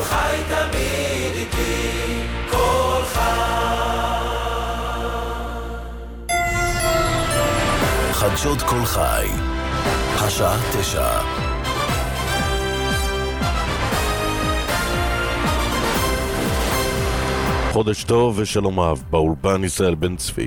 כל חי תמיד איתי, כל חי. חדשות כל חי, השעה 9. חודש טוב ושלום רב, באולפן ישראל בן צבי.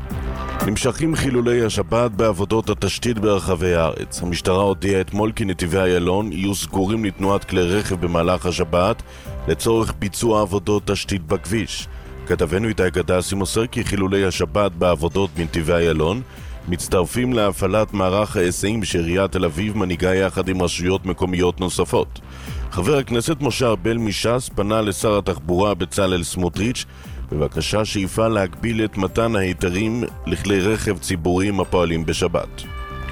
נמשכים חילולי השבת בעבודות התשתית ברחבי הארץ. המשטרה הודיעה אתמול כי נתיבי איילון יהיו סגורים לתנועת כלי רכב במהלך השבת לצורך ביצוע עבודות תשתית בכביש. כתבנו איתי גדסי מוסר כי חילולי השבת בעבודות בנתיבי איילון מצטרפים להפעלת מערך ההיסעים שעיריית תל אביב מנהיגה יחד עם רשויות מקומיות נוספות. חבר הכנסת משה ארבל מש"ס פנה לשר התחבורה בצלאל סמוטריץ' בבקשה שיפעל להגביל את מתן ההיתרים לכלי רכב ציבוריים הפועלים בשבת.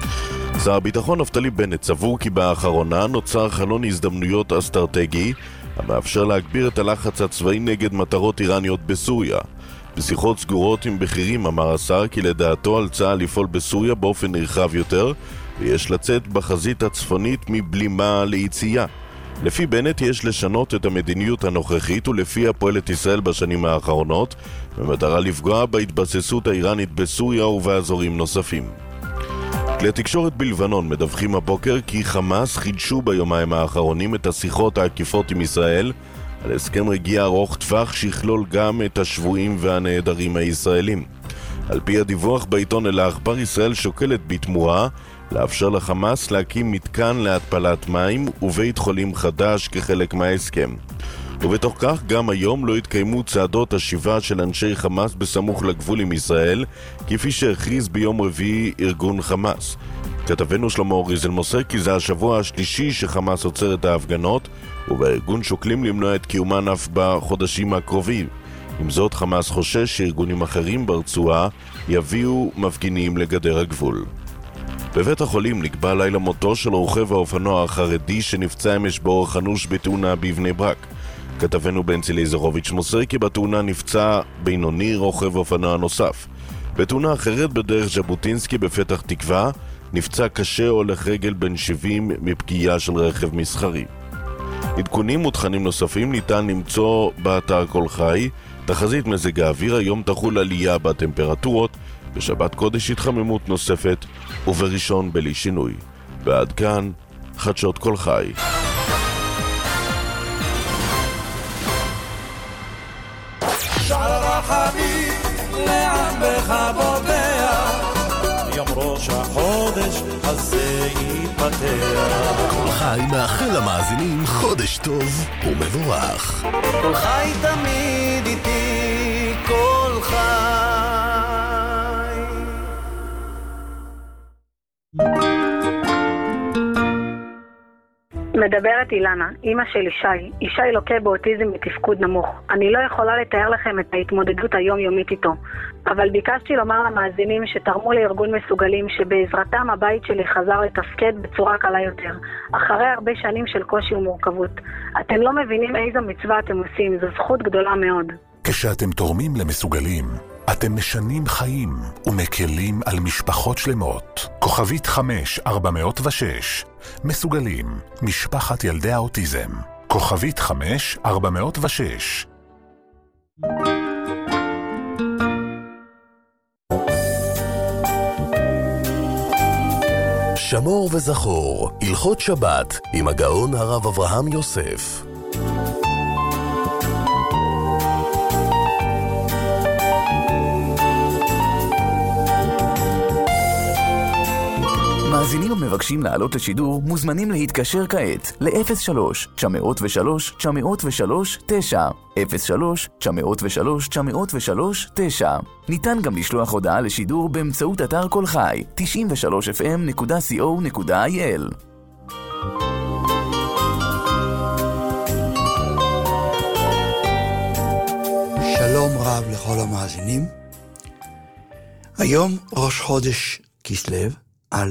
שר הביטחון נפתלי בנט סבור כי באחרונה נוצר חלון הזדמנויות אסטרטגי המאפשר להגביר את הלחץ הצבאי נגד מטרות איראניות בסוריה. בשיחות סגורות עם בכירים אמר השר כי לדעתו על צה"ל לפעול בסוריה באופן נרחב יותר ויש לצאת בחזית הצפונית מבלימה ליציאה. לפי בנט יש לשנות את המדיניות הנוכחית ולפיה פועלת ישראל בשנים האחרונות במטרה לפגוע בהתבססות האיראנית בסוריה ובאזורים נוספים. כלי תקשורת בלבנון מדווחים הבוקר כי חמאס חידשו ביומיים האחרונים את השיחות העקיפות עם ישראל על הסכם רגיעה ארוך טווח שיכלול גם את השבויים והנעדרים הישראלים. על פי הדיווח בעיתון אל-אחבר, ישראל שוקלת בתמורה לאפשר לחמאס להקים מתקן להתפלת מים ובית חולים חדש כחלק מההסכם. ובתוך כך גם היום לא התקיימו צעדות השיבה של אנשי חמאס בסמוך לגבול עם ישראל, כפי שהכריז ביום רביעי ארגון חמאס. כתבנו שלמה ריזל מוסר כי זה השבוע השלישי שחמאס עוצר את ההפגנות, ובארגון שוקלים למנוע את קיומן אף בחודשים הקרובים. עם זאת, חמאס חושש שארגונים אחרים ברצועה יביאו מפגינים לגדר הגבול. בבית החולים נקבע לילה מותו של רוכב האופנוע החרדי שנפצע אמש באורח אנוש בתאונה בבני ברק. כתבנו בנצי ליזרוביץ' מוסר כי בתאונה נפצע בינוני רוכב אופנוע נוסף. בתאונה אחרת בדרך ז'בוטינסקי בפתח תקווה נפצע קשה הולך רגל בן 70 מפגיעה של רכב מסחרי. עדכונים ותכנים נוספים ניתן למצוא באתר כל חי. תחזית מזג האוויר, היום תחול עלייה בטמפרטורות, בשבת קודש התחממות נוספת ובראשון בלי שינוי. ועד כאן חדשות כל חי. שער הרחמים לאן בחבודיה, יום ראש החודש הזה יתפתח. כל חי מאחל למאזינים חודש טוב ומבורך. כל חי תמיד איתי, כל חי. מדברת אילנה, אמא של ישי לוקה באוטיזם בתפקוד נמוך. אני לא יכולה לתאר לכם את ההתמודדות היומיומית איתו, אבל ביקשתי לומר למאזינים שתרמו לארגון מסוגלים שבעזרתם הבית שלי חזר לתפקד בצורה קלה יותר, אחרי הרבה שנים של קושי ומורכבות. אתם לא מבינים איזו מצווה אתם עושים, זו זכות גדולה מאוד. כשאתם תורמים למסוגלים, אתם משנים חיים ומקלים על משפחות שלמות. כוכבית 5406. מסוגלים, משפחת ילדי האוטיזם. כוכבית 5406. שמור וזכור, הלכות שבת עם הגאון הרב אברהם יוסף. מאזינים המבקשים לעלות לשידור מוזמנים להתקשר כעת ל-03-903-903-9 03-903-903-9. ניתן גם לשלוח הודעה לשידור באמצעות אתר כל חי 93fm.co.il. שלום רב לכל המאזינים. היום ראש חודש כסלו, א',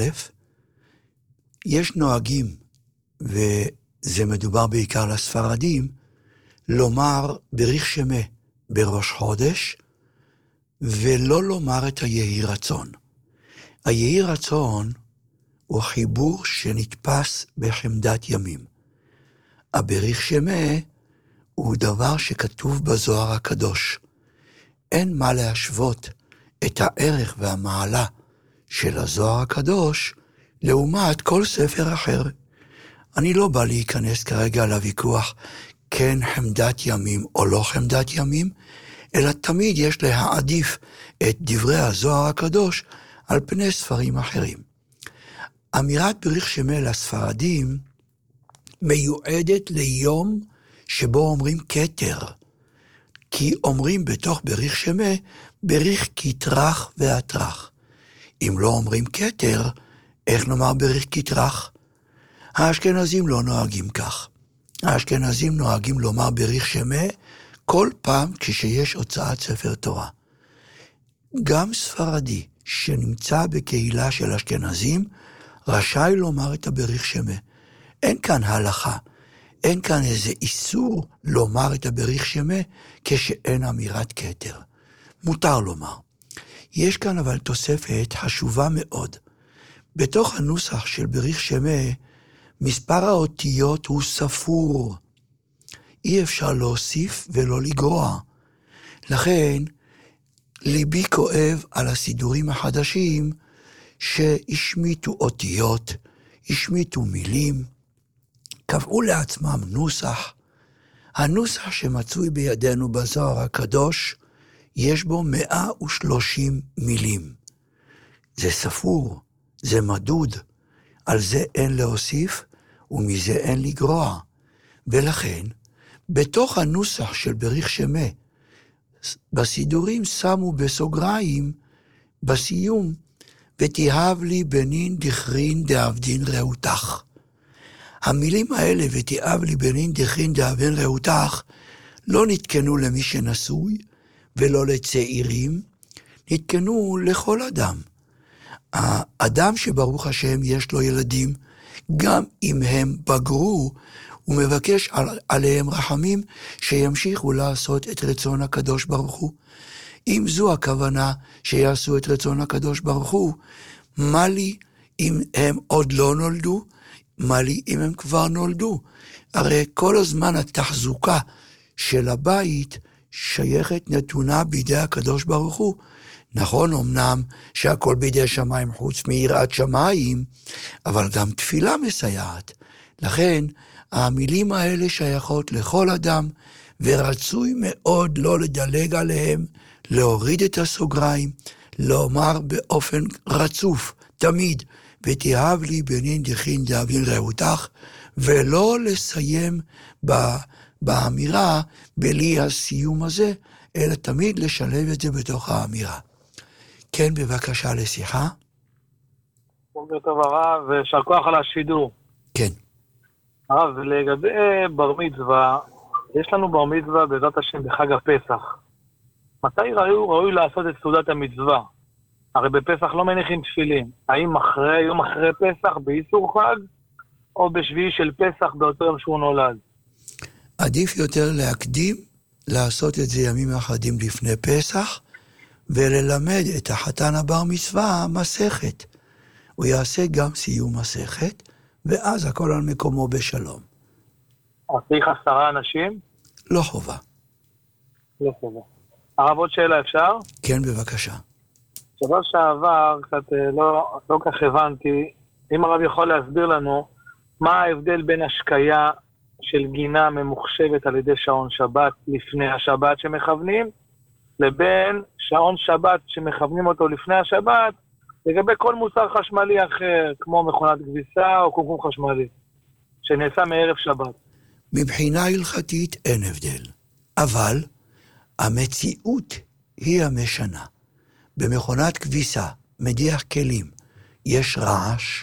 יש נוהגים, וזה מדובר בעיקר לספרדים, לומר בריך שמה בראש חודש, ולא לומר את היהי רצון. היהי רצון הוא חיבור שנתפס בחמדת ימים. הבריך שמה הוא דבר שכתוב בזוהר הקדוש. אין מה להשוות את הערך והמעלה של הזוהר הקדוש לעומת כל ספר אחר. אני לא בא להיכנס כרגע לוויכוח כן חמדת ימים או לא חמדת ימים, אלא תמיד יש להעדיף את דברי הזוהר הקדוש על פני ספרים אחרים. אמירת בריך שמה לספרדים מיועדת ליום שבו אומרים כתר, כי אומרים בתוך בריך שמה, בריך כתרח והתרח. אם לא אומרים כתר, איך נאמר בריך כתרח? האשכנזים לא נוהגים כך. האשכנזים נוהגים לומר בריך שמה כל פעם כשיש הוצאת ספר תורה. גם ספרדי שנמצא בקהילה של אשכנזים, רשאי לומר את הבריך שמה. אין כאן הלכה, אין כאן איזה איסור לומר את הבריך שמה כשאין אמירת כתר. מותר לומר. יש כאן אבל תוספת חשובה מאוד. בתוך הנוסח של בריך שמה, מספר האותיות הוא ספור. אי אפשר להוסיף ולא לגרוע. לכן, ליבי כואב על הסידורים החדשים שהשמיטו אותיות, השמיטו מילים, קבעו לעצמם נוסח. הנוסח שמצוי בידינו בזוהר הקדוש, יש בו 130 מילים. זה ספור, זה מדוד, על זה אין להוסיף ומזה אין לגרוע. ולכן, בתוך הנוסח של בריך שמה, בסידורים שמו בסוגריים, בסיום, ותיהב לי בנין דכרין דאבדין ראותך. המילים האלה, ותיהב לי בנין דכרין דאבדין ראותך, לא נתקנו למי שנשוי, ולא לצעירים, נתקנו לכל אדם. האדם שברוך השם יש לו ילדים, גם אם הם בגרו, הוא מבקש עליהם רחמים שימשיכו לעשות את רצון הקדוש ברוך הוא. אם זו הכוונה שיעשו את רצון הקדוש ברוך הוא, מה לי אם הם עוד לא נולדו? מה לי אם הם כבר נולדו? הרי כל הזמן התחזוקה של הבית שייכת נתונה בידי הקדוש ברוך הוא. נכון אמנם שהכל בידי שמיים חוץ מיראת שמיים, אבל גם תפילה מסייעת. לכן המילים האלה שייכות לכל אדם, ורצוי מאוד לא לדלג עליהם, להוריד את הסוגריים, לומר באופן רצוף, תמיד, ותיהב לי בנין דכרין דאבדין ראותך, ולא לסיים באמירה בלי הסיום הזה, אלא תמיד לשלב את זה בתוך האמירה. כן, בבקשה לשיחה. בוקר טוב הרב, ושאר כוח על השידור. כן. הרב, לגבי בר מצווה, יש לנו בר מצווה בעזרת השם בחג הפסח. מתי ראוי לעשות את סעודת המצווה? הרי בפסח לא מניחים תפילין. האם יום אחרי פסח באיסור חג, או בשביעי של פסח באותו יום שהוא נולד? עדיף יותר להקדים, לעשות את זה ימים אחדים לפני פסח, וללמד את החתן הבר מצווה מסכת. הוא יעשה גם סיום מסכת, ואז הכל על מקומו בשלום. אז צריך 10 אנשים? לא חובה. לא חובה. הרב, עוד שאלה אפשר? כן, בבקשה. שבוע שעבר, קצת לא כך הבנתי, אם הרב יכול להסביר לנו, מה ההבדל בין השקיה של גינה ממוחשבת על ידי שעון שבת לפני השבת שמכוונים, לבין שעון שבת שמכוונים אותו לפני השבת, לגבי כל מוצר חשמלי אחר, כמו מכונת כביסה או קומקום חשמלי, שנעשה מערב שבת. מבחינה הלכתית אין הבדל, אבל המציאות היא המשנה. במכונת כביסה, מדיח כלים, יש רעש,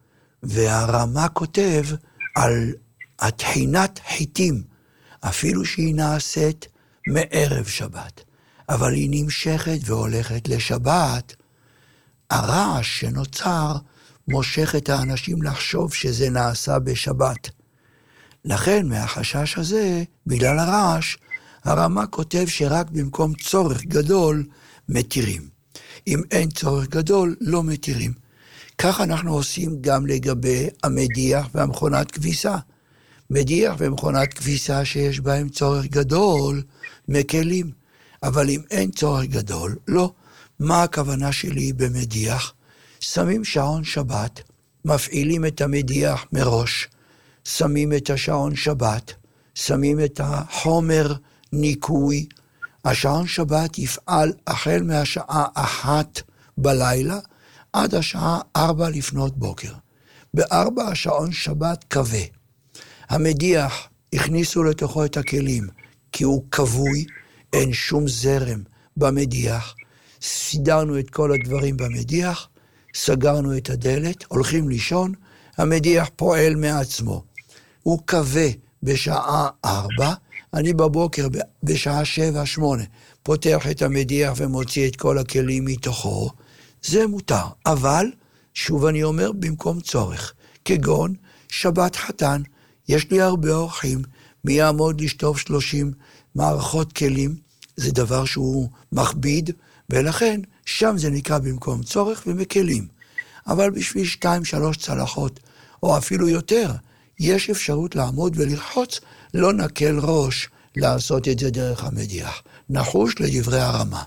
והרמה כותב על התחינת חיטים, אפילו שהיא נעשית מערב שבת, אבל היא נמשכת והולכת לשבת. הרעש שנוצר מושך את האנשים לחשוב שזה נעשה בשבת. לכן מהחשש הזה, בגלל הרעש, הרמה כותב שרק במקום צורך גדול מתירים. אם אין צורך גדול, לא מתירים. כך אנחנו עושים גם לגבי המדיח והמכונת כביסה. מדיח ומכונת כביסה שיש בהם צורך גדול, מקלים. אבל אם אין צורך גדול, לא. מה הכוונה שלי במדיח? שמים שעון שבת, מפעילים את המדיח מראש, שמים את השעון שבת, שמים את החומר ניקוי, השעון שבת יפעל החל מהשעה 1 בלילה עד השעה 4 לפנות בוקר. ב4 השעון שבת קווה. המדיח הכניסו לתוכו את הכלים, כי הוא קבוי, אין שום זרם במדיח. סידרנו את כל הדברים במדיח, סגרנו את הדלת, הולכים לישון, המדיח פועל מעצמו. הוא קווה בשעה 4, אני בבוקר בשעה 7-8 פותח את המדיח ומוציא את כל הכלים מתוכו, זה מותר. אבל, שוב אני אומר, במקום צורך, כגון שבת חתן, יש לי הרבה אורחים, מי יעמוד לשטוף 30 מערכות כלים, זה דבר שהוא מכביד, ולכן שם זה נקרא במקום צורך ומקלים. אבל בשביל 2-3 צלחות, או אפילו יותר, יש אפשרות לעמוד וללחוץ, לא נקל ראש לעשות את זה דרך המדיח. נחוש לדברי הרמה.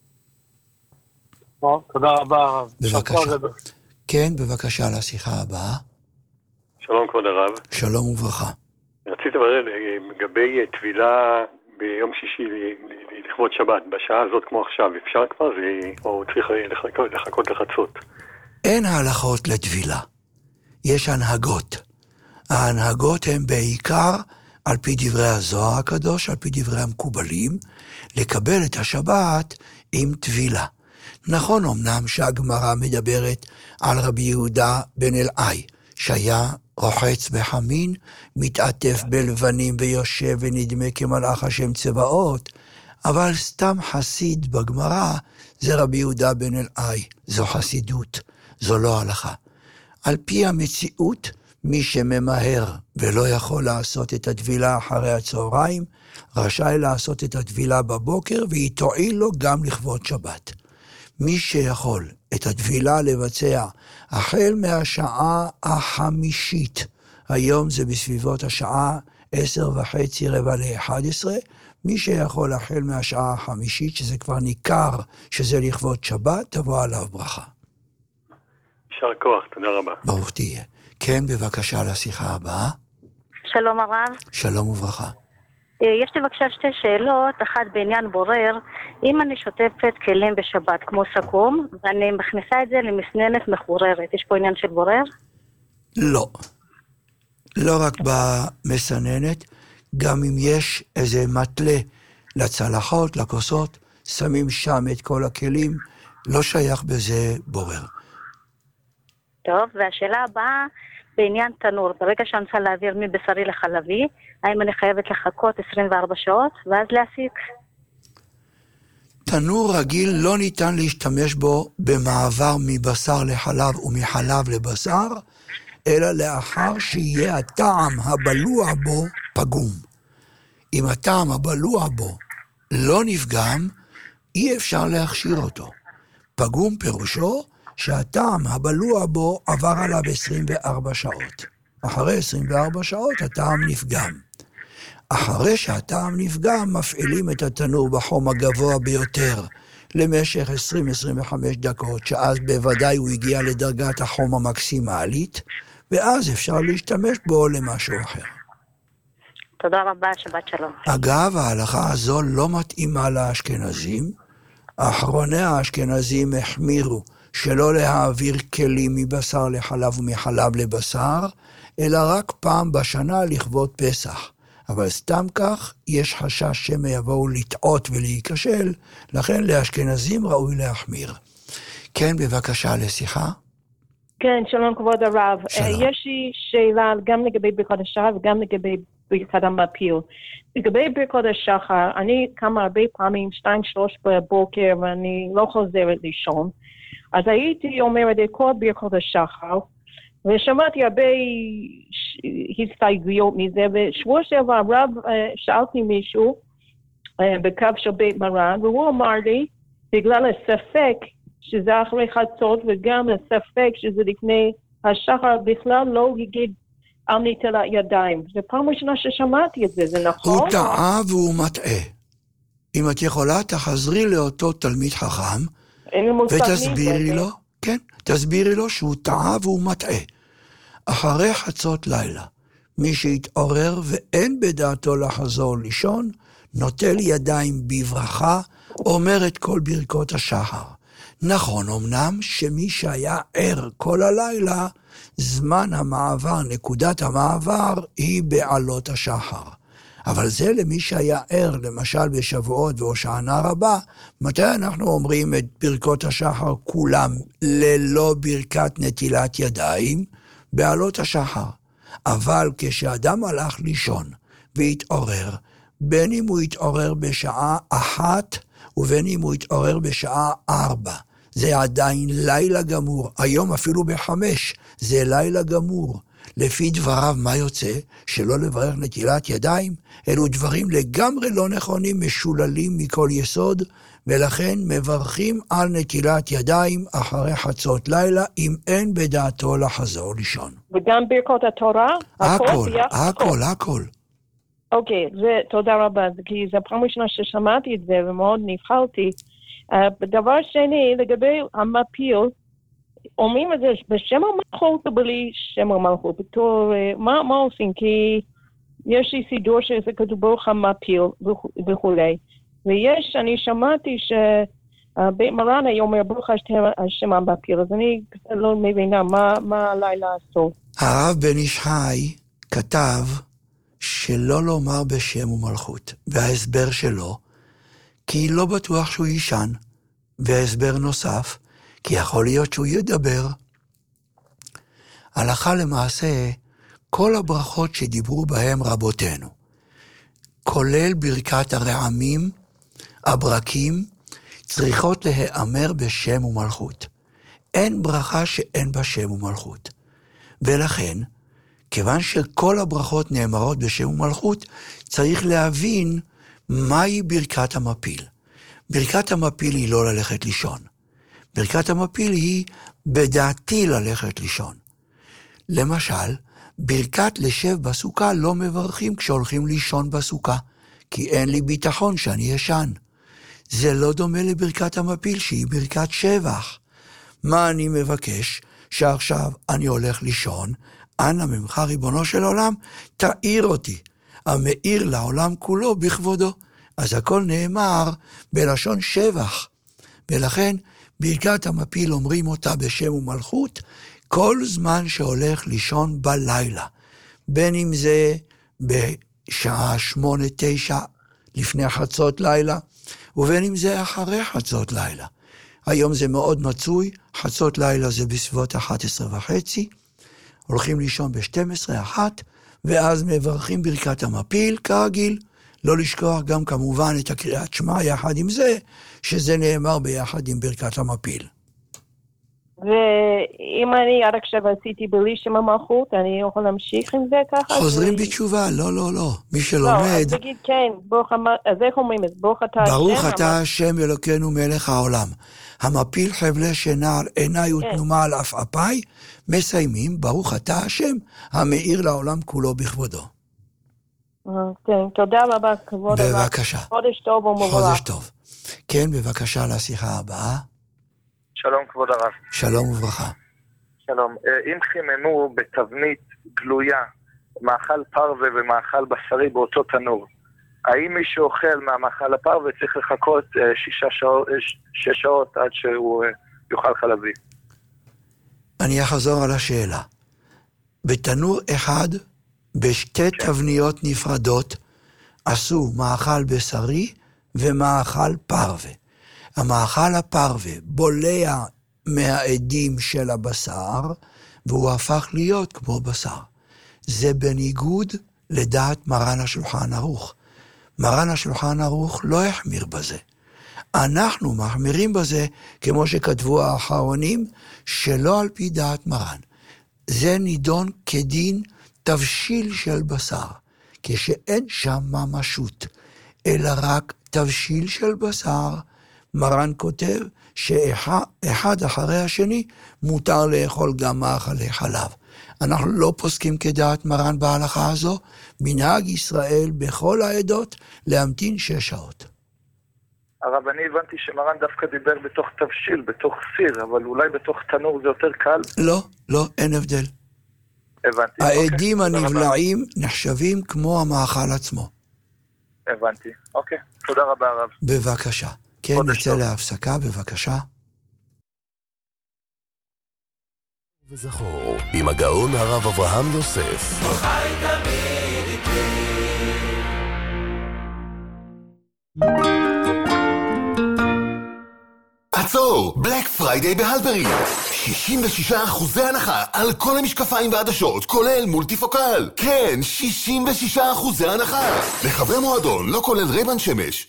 תודה רבה. בבקשה. כן, בבקשה לשיחה הבאה. שלום כבוד הרב. שלום וברכה. רציתי לברר לגבי תפילה ביום שישי לכבוד שבת, בשעה הזאת כמו עכשיו, אפשר כבר זה, או צריך לחכות לחצות? אין הלכות לתפילה, יש הנהגות. ההנהגות הן בעיקר על פי דברי הזוהר הקדוש, על פי דברי המקובלים, לקבל את השבת עם תפילה. נכון אמנם שהגמרא מדברת על רבי יהודה בן אלעאי, שהיה רוחץ בחמין, מתעטף בלבנים ויושב ונדמה כמלאך השם צבאות, אבל סתם חסיד בגמרא זה רבי יהודה בן אלעאי, זו חסידות, זו לא הלכה. על פי המציאות, מי שממהר ולא יכול לעשות את הטבילה אחרי הצהריים, רשאי לעשות את הטבילה בבוקר, והיא תועיל לו גם לכבוד שבת. מי שיכול את הטבילה לבצע החל מהשעה 5, היום זה בסביבות השעה 10:30, מי שיכול החל מהשעה 5, שזה כבר ניכר שזה לכבוד שבת, תבוא עליו ברכה. יישר כוח, תודה רבה. ברוך תהיה. כן, בבקשה לשיחה הבאה. שלום הרב. שלום וברכה. יש לי בבקשה 2 שאלות, אחת בעניין בורר. אם אני שוטפת כלים בשבת כמו סכו"ם, ואני מכניסה את זה למסננת מחוררת, יש פה עניין של בורר? לא. לא רק במסננת, גם אם יש איזה מטלה לצלחות, לכוסות, שמים שם את כל הכלים, לא שייך בזה בורר. טוב, והשאלה הבאה בעניין תנור, ברגע שאני רוצה להעביר מבשרי לחלבי, האם אני חייבת לחכות 24 שעות ואז להסיק? תנור רגיל לא ניתן להשתמש בו במעבר מבשר לחלב ומחלב לבשר, אלא לאחר שיהיה הטעם הבלוע בו פגום. אם הטעם הבלוע בו לא נפגם, אי אפשר להכשיר אותו. פגום פירושו שהטעם הבלוע בו עבר עליו 24 שעות. אחרי 24 שעות הטעם נפגם. אחרי שהטעם נפגם, מפעילים את התנור בחום הגבוה ביותר למשך 20-25 דקות, שאז בוודאי הוא הגיע לדרגת החום המקסימלית, ואז אפשר להשתמש בו למשהו אחר. תודה רבה, שבת שלום. אגב, ההלכה הזו לא מתאימה לאשכנזים. אחרוני האשכנזים החמירו שלא להעביר כלים מבשר לחלב ומחלב לבשר, אלא רק פעם בשנה לכבוד פסח. אבל סתם כך, יש חשש שהם יבואו לטעות ולהיכשל, לכן לאשכנזים ראוי להחמיר. כן, בבקשה לשיחה. כן, שלום כבוד הרב. שלום. יש לי שאלה גם לגבי ברכות השחר וגם לגבי ברכת המפיל. לגבי ברכות השחר, אני קמה הרבה פעמים 2-3 בבוקר ואני לא חוזרת לישון. אז הייתי אומרת את כל ברכות השחר, ושמעתי הרבה הסתייגויות מזה, ושבוע שעבר הרב שאלתי מישהו בקו של בית מרן, והוא אמר לי, בגלל הספק שזה אחרי חצות, וגם הספק שזה לפני השחר, בכלל לא יגיד על נטילת ידיים. זה פעם ראשונה ששמעתי את זה, זה נכון? הוא טעה והוא מטעה. אם את יכולה, תחזרי לאותו תלמיד חכם, ותסבירי לו, כן, תסבירי לו שהוא טעה והוא מטעה. אחרי חצות לילה, מי שהתעורר ואין בדעתו לחזור לישון, נוטל ידיים בברכה, אומר את כל ברכות השחר. נכון אמנם שמי שהיה ער כל הלילה, זמן המעבר, נקודת המעבר, היא בעלות השחר. אבל זה למי שהיה ער, למשל בשבועות והושענא רבה, מתי אנחנו אומרים את ברכות השחר כולם ללא ברכת נטילת ידיים? בעלות השחר. אבל כשאדם הלך לישון והתעורר, בין אם הוא התעורר בשעה 1 ובין אם הוא התעורר בשעה 4, זה עדיין לילה גמור. היום אפילו ב5 זה לילה גמור. לפי דבריו מה יוצא? שלא לברך נטילת ידיים? אלו דברים לגמרי לא נכונים, משוללים מכל יסוד, ולכן מברכים על נטילת ידיים אחרי חצות לילה, אם אין בדעתו לחזור לישון. וגם ברכות התורה? הכל. אוקיי, תודה רבה, כי זה פעם ראשונה ששמעתי את זה ומאוד נבחרתי. דבר שני, לגבי המפיל, אומרים את זה בשם המלכות או בלי שם המלכות? בתור, מה עושים? כי יש לי סידור שזה כתוב ברוך המפיל וכולי. ויש, אני שמעתי שבית מרן היום אומר ברוך השם המפיל, אז אני לא מבינה מה עליי לעשות. הרב בן איש חי כתב שלא לומר בשם ומלכות, וההסבר שלו, כי לא בטוח שהוא ישן, וההסבר נוסף, כי יכול להיות שהוא ידבר. הלכה למעשה, כל הברכות שדיברו בהם רבותינו, כולל ברכת הרעמים, הברקים, צריכות להיאמר בשם ומלכות. אין ברכה שאין בה שם ומלכות. ולכן, כיוון שכל הברכות נאמרות בשם ומלכות, צריך להבין מהי ברכת המפיל. ברכת המפיל היא לא ללכת לישון. ברכת המפיל היא בדעתי ללכת לישון. למשל, ברכת לשב בסוכה לא מברכים כשהולכים לישון בסוכה, כי אין לי ביטחון שאני ישן. זה לא דומה לברכת המפיל שהיא ברכת שבח. מה אני מבקש? שעכשיו אני הולך לישון, אנא ממך ריבונו של עולם, תאיר אותי. המאיר לעולם כולו בכבודו. אז הכל נאמר בלשון שבח. ולכן ברכת המפיל אומרים אותה בשם ומלכות, כל זמן שהולך לישון בלילה. בין אם זה בשעה 8-9 לפני חצות לילה, ובין אם זה אחרי חצות לילה. היום זה מאוד מצוי, חצות לילה זה בסביבות 11:30, הולכים לישון ב-12:01, ואז מברכים ברכת המפיל כרגיל, לא לשכוח גם כמובן את הקריאת שמע יחד עם זה, שזה נאמר ביחד עם ברכת המפיל. ואם אני עד עכשיו עשיתי בלי שם המלכות, אני יכול להמשיך עם זה ככה? חוזרים בתשובה, לא. מי שלומד... לא, אז תגיד כן, אז איך אומרים את זה? ברוך אתה השם? ברוך אתה השם אלוקינו מלך העולם. המפיל חבלי שינה על עיניי ותנומה על עפעפיי, מסיימים, ברוך אתה השם, המאיר לעולם כולו בכבודו. כן, תודה רבה, כבוד הרב. בבקשה. חודש טוב ומבורך. חודש טוב. כן, בבקשה לשיחה הבאה. שלום כבוד הרב. שלום וברכה. שלום. אם חיממו בתבנית גלויה מאכל פרווה ומאכל בשרי באותו תנור, האם מי שאוכל מהמאכל הפרווה צריך לחכות 6 שעות עד שהוא יאכל חלבי? אני אחזור על השאלה. בתנור אחד, בשתי תבניות נפרדות, עשו מאכל בשרי ומאכל פרווה. המאכל הפרווה בולע מהעדים של הבשר, והוא הפך להיות כמו בשר. זה בניגוד לדעת מרן השולחן ערוך. מרן השולחן ערוך לא החמיר בזה. אנחנו מחמירים בזה, כמו שכתבו האחרונים, שלא על פי דעת מרן. זה נידון כדין תבשיל של בשר, כשאין שם ממשות, אלא רק תבשיל של בשר. מרן כותב שאחד אחרי השני מותר לאכול גם מאכלי חלב. אנחנו לא פוסקים כדעת מרן בהלכה הזו, מנהג ישראל בכל העדות להמתין 6 שעות. הרב, אני הבנתי שמרן דווקא דיבר בתוך תבשיל, בתוך סיר, אבל אולי בתוך תנור זה יותר קל? לא, אין הבדל. הבנתי. העדים הנבלעים נחשבים כמו המאכל עצמו. הבנתי. אוקיי, תודה רבה הרב. בבקשה. כן, נצא להפסקה, בבקשה. וזכור, עם הגאון הרב אברהם יוסף. חי תמיד איתי. עצור! בלק פריידיי בהלפרין! 66% הנחה על כל המשקפיים והעדשות, כולל מולטיפוקל! כן, 66% הנחה! לחברי מועדון, לא כולל רייבן שמש.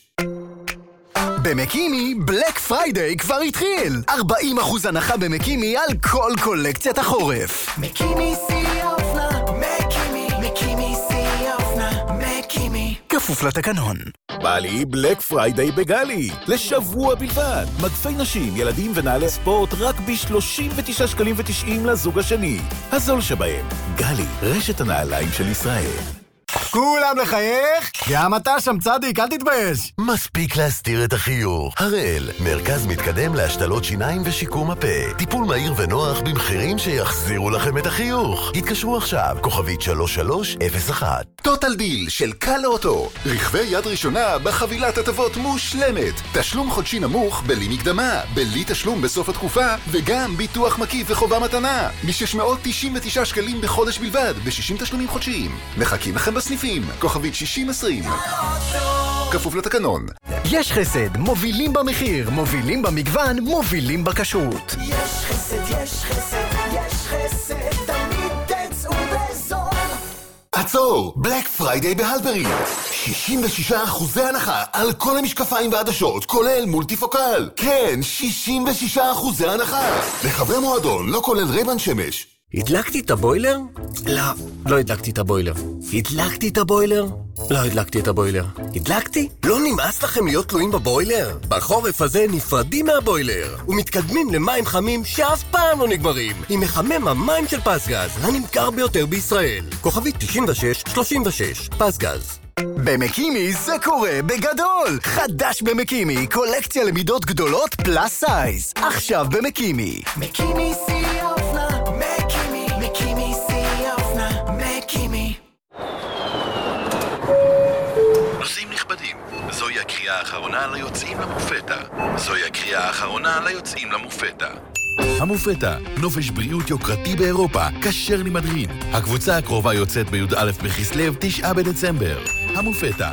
במקימי, בלק פריידיי כבר התחיל! 40% הנחה במקימי על כל קולקציית החורף. מקימי שיא האופנה, מקימי שיא האופנה, מקימי. כפוף לתקנון. בא לי בלק פריידיי בגלי, לשבוע בלבד. מגפי נשים, ילדים ונעלי ספורט רק ב-39.90 שקלים לזוג השני. הזול שבהם, גלי, רשת הנעליים של ישראל. כולם לחייך? גם אתה שם צדיק, אל תתבייש. מספיק להסתיר את החיוך. הראל, מרכז מתקדם להשתלות שיניים ושיקום הפה. טיפול מהיר ונוח במחירים שיחזירו לכם את החיוך. התקשרו עכשיו, כוכבית 3301. טוטל דיל של קל אוטו. רכבי יד ראשונה בחבילת הטבות מושלמת. תשלום חודשי נמוך בלי מקדמה, בלי תשלום בסוף התקופה, וגם ביטוח מקיף וחובה מתנה. מ-699 שקלים בחודש בלבד, ב-60 תשלומים חודשיים. מחכים לכם בסניפים, כוכבית 6020. כפוף לתקנון. יש חסד, מובילים במחיר, מובילים במגוון, מובילים בכשרות. יש חסד, יש חסד, יש חסד, תמיד תצאו בזול. עצור! בלק פריידיי בהלפרין! 66% הנחה על כל המשקפיים והעדשות, כולל מולטיפוקל! כן, 66% הנחה! לחברי מועדון, לא כולל רייבן שמש. הדלקתי את הבוילר? לא הדלקתי את הבוילר. הדלקתי את הבוילר? לא הדלקתי את הבוילר. הדלקתי? לא נמאס לכם להיות תלויים בבוילר? בחורף הזה נפרדים מהבוילר ומתקדמים למים חמים שאף פעם לא נגמרים עם מחמם המים של פסגז, הנמכר ביותר בישראל. כוכבית 9636, פסגז. במקימי זה קורה בגדול! חדש במקימי, קולקציה למידות גדולות פלאס סייז. עכשיו במקימי. מקימי שיא האופנה, מקימי שיא האופנה, מקימי. נוסעים נכבדים, זוהי הקריאה האחרונה ליוצאים למופתא. זוהי הקריאה האחרונה ליוצאים למופתא. המופתא, נופש בריאות יוקרתי באירופה, כשר למדרין. הקבוצה הקרובה יוצאת בי"א בכסלו 9 בדצמבר. המופתא,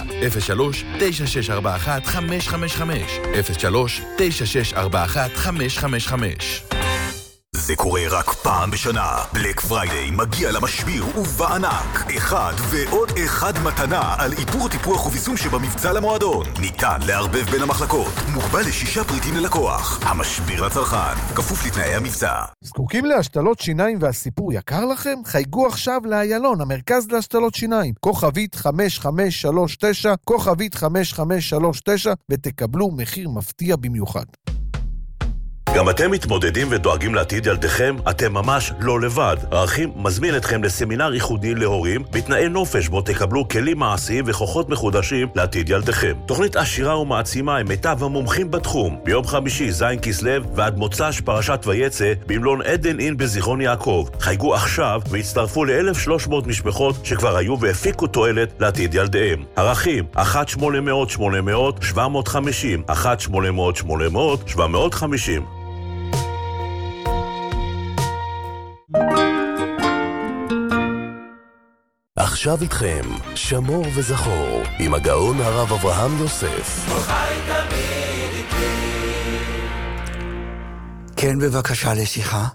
03-9641555 03-9641555. זה קורה רק פעם בשנה. בלק פריידיי מגיע למשביר ובענק. 1 ועוד 1 מתנה על איפור טיפוח וביסום שבמבצע למועדון. ניתן לערבב בין המחלקות. מוגבל ל6 פריטים ללקוח. המשביר לצרכן. כפוף לתנאי המבצע. זקוקים להשתלות שיניים והסיפור יקר לכם? חייגו עכשיו לאיילון, המרכז להשתלות שיניים. כוכבית 5539, כוכבית 5539, ותקבלו מחיר מפתיע במיוחד. גם אתם מתמודדים ודואגים לעתיד ילדיכם? אתם ממש לא לבד. האחים מזמין אתכם לסמינר ייחודי להורים בתנאי נופש, בו תקבלו כלים מעשיים וכוחות מחודשים לעתיד ילדיכם. תוכנית עשירה ומעצימה עם מיטב המומחים בתחום. ביום חמישי ז' כסלו ועד מוצ"ש פרשת ויצא במלון עדן אין בזיכרון יעקב. חייגו עכשיו והצטרפו ל1,300 משפחות שכבר היו והפיקו תועלת לעתיד ילדיהם. ערכים 1-800-800-750 1-800-800-750. עכשיו איתכם, שמור וזכור, עם הגאון הרב אברהם יוסף. חי תמיד איתי. כן, בבקשה לשיחה.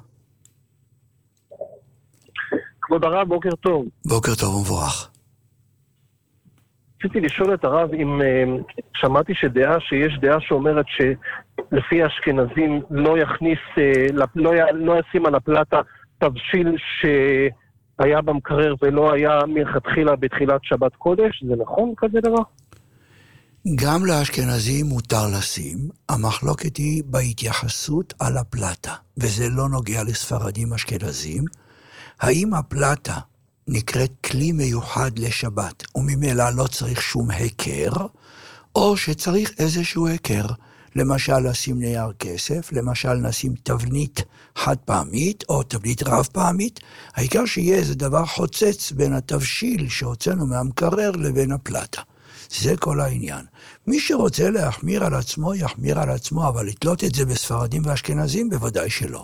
כבוד הרב, בוקר טוב. בוקר טוב ומבורך. רציתי לשאול את הרב אם שמעתי שיש דעה שאומרת שלפי האשכנזים לא ישים על הפלטה תבשיל שהיה במקרר ולא היה מלכתחילה בתחילת שבת קודש. זה נכון כזה דבר? גם לאשכנזים מותר לשים, המחלוקת היא בהתייחסות על הפלטה, וזה לא נוגע לספרדים אשכנזים. האם הפלטה נקראת כלי מיוחד לשבת, וממילא לא צריך שום הכר, או שצריך איזשהו הכר, למשל לשים נייר כסף, למשל נשים תבנית חד פעמית, או תבנית רב פעמית, העיקר שיהיה איזה דבר חוצץ בין התבשיל שהוצאנו מהמקרר לבין הפלטה. זה כל העניין. מי שרוצה להחמיר על עצמו, יחמיר על עצמו, אבל לתלות את זה בספרדים ואשכנזים, בוודאי שלא.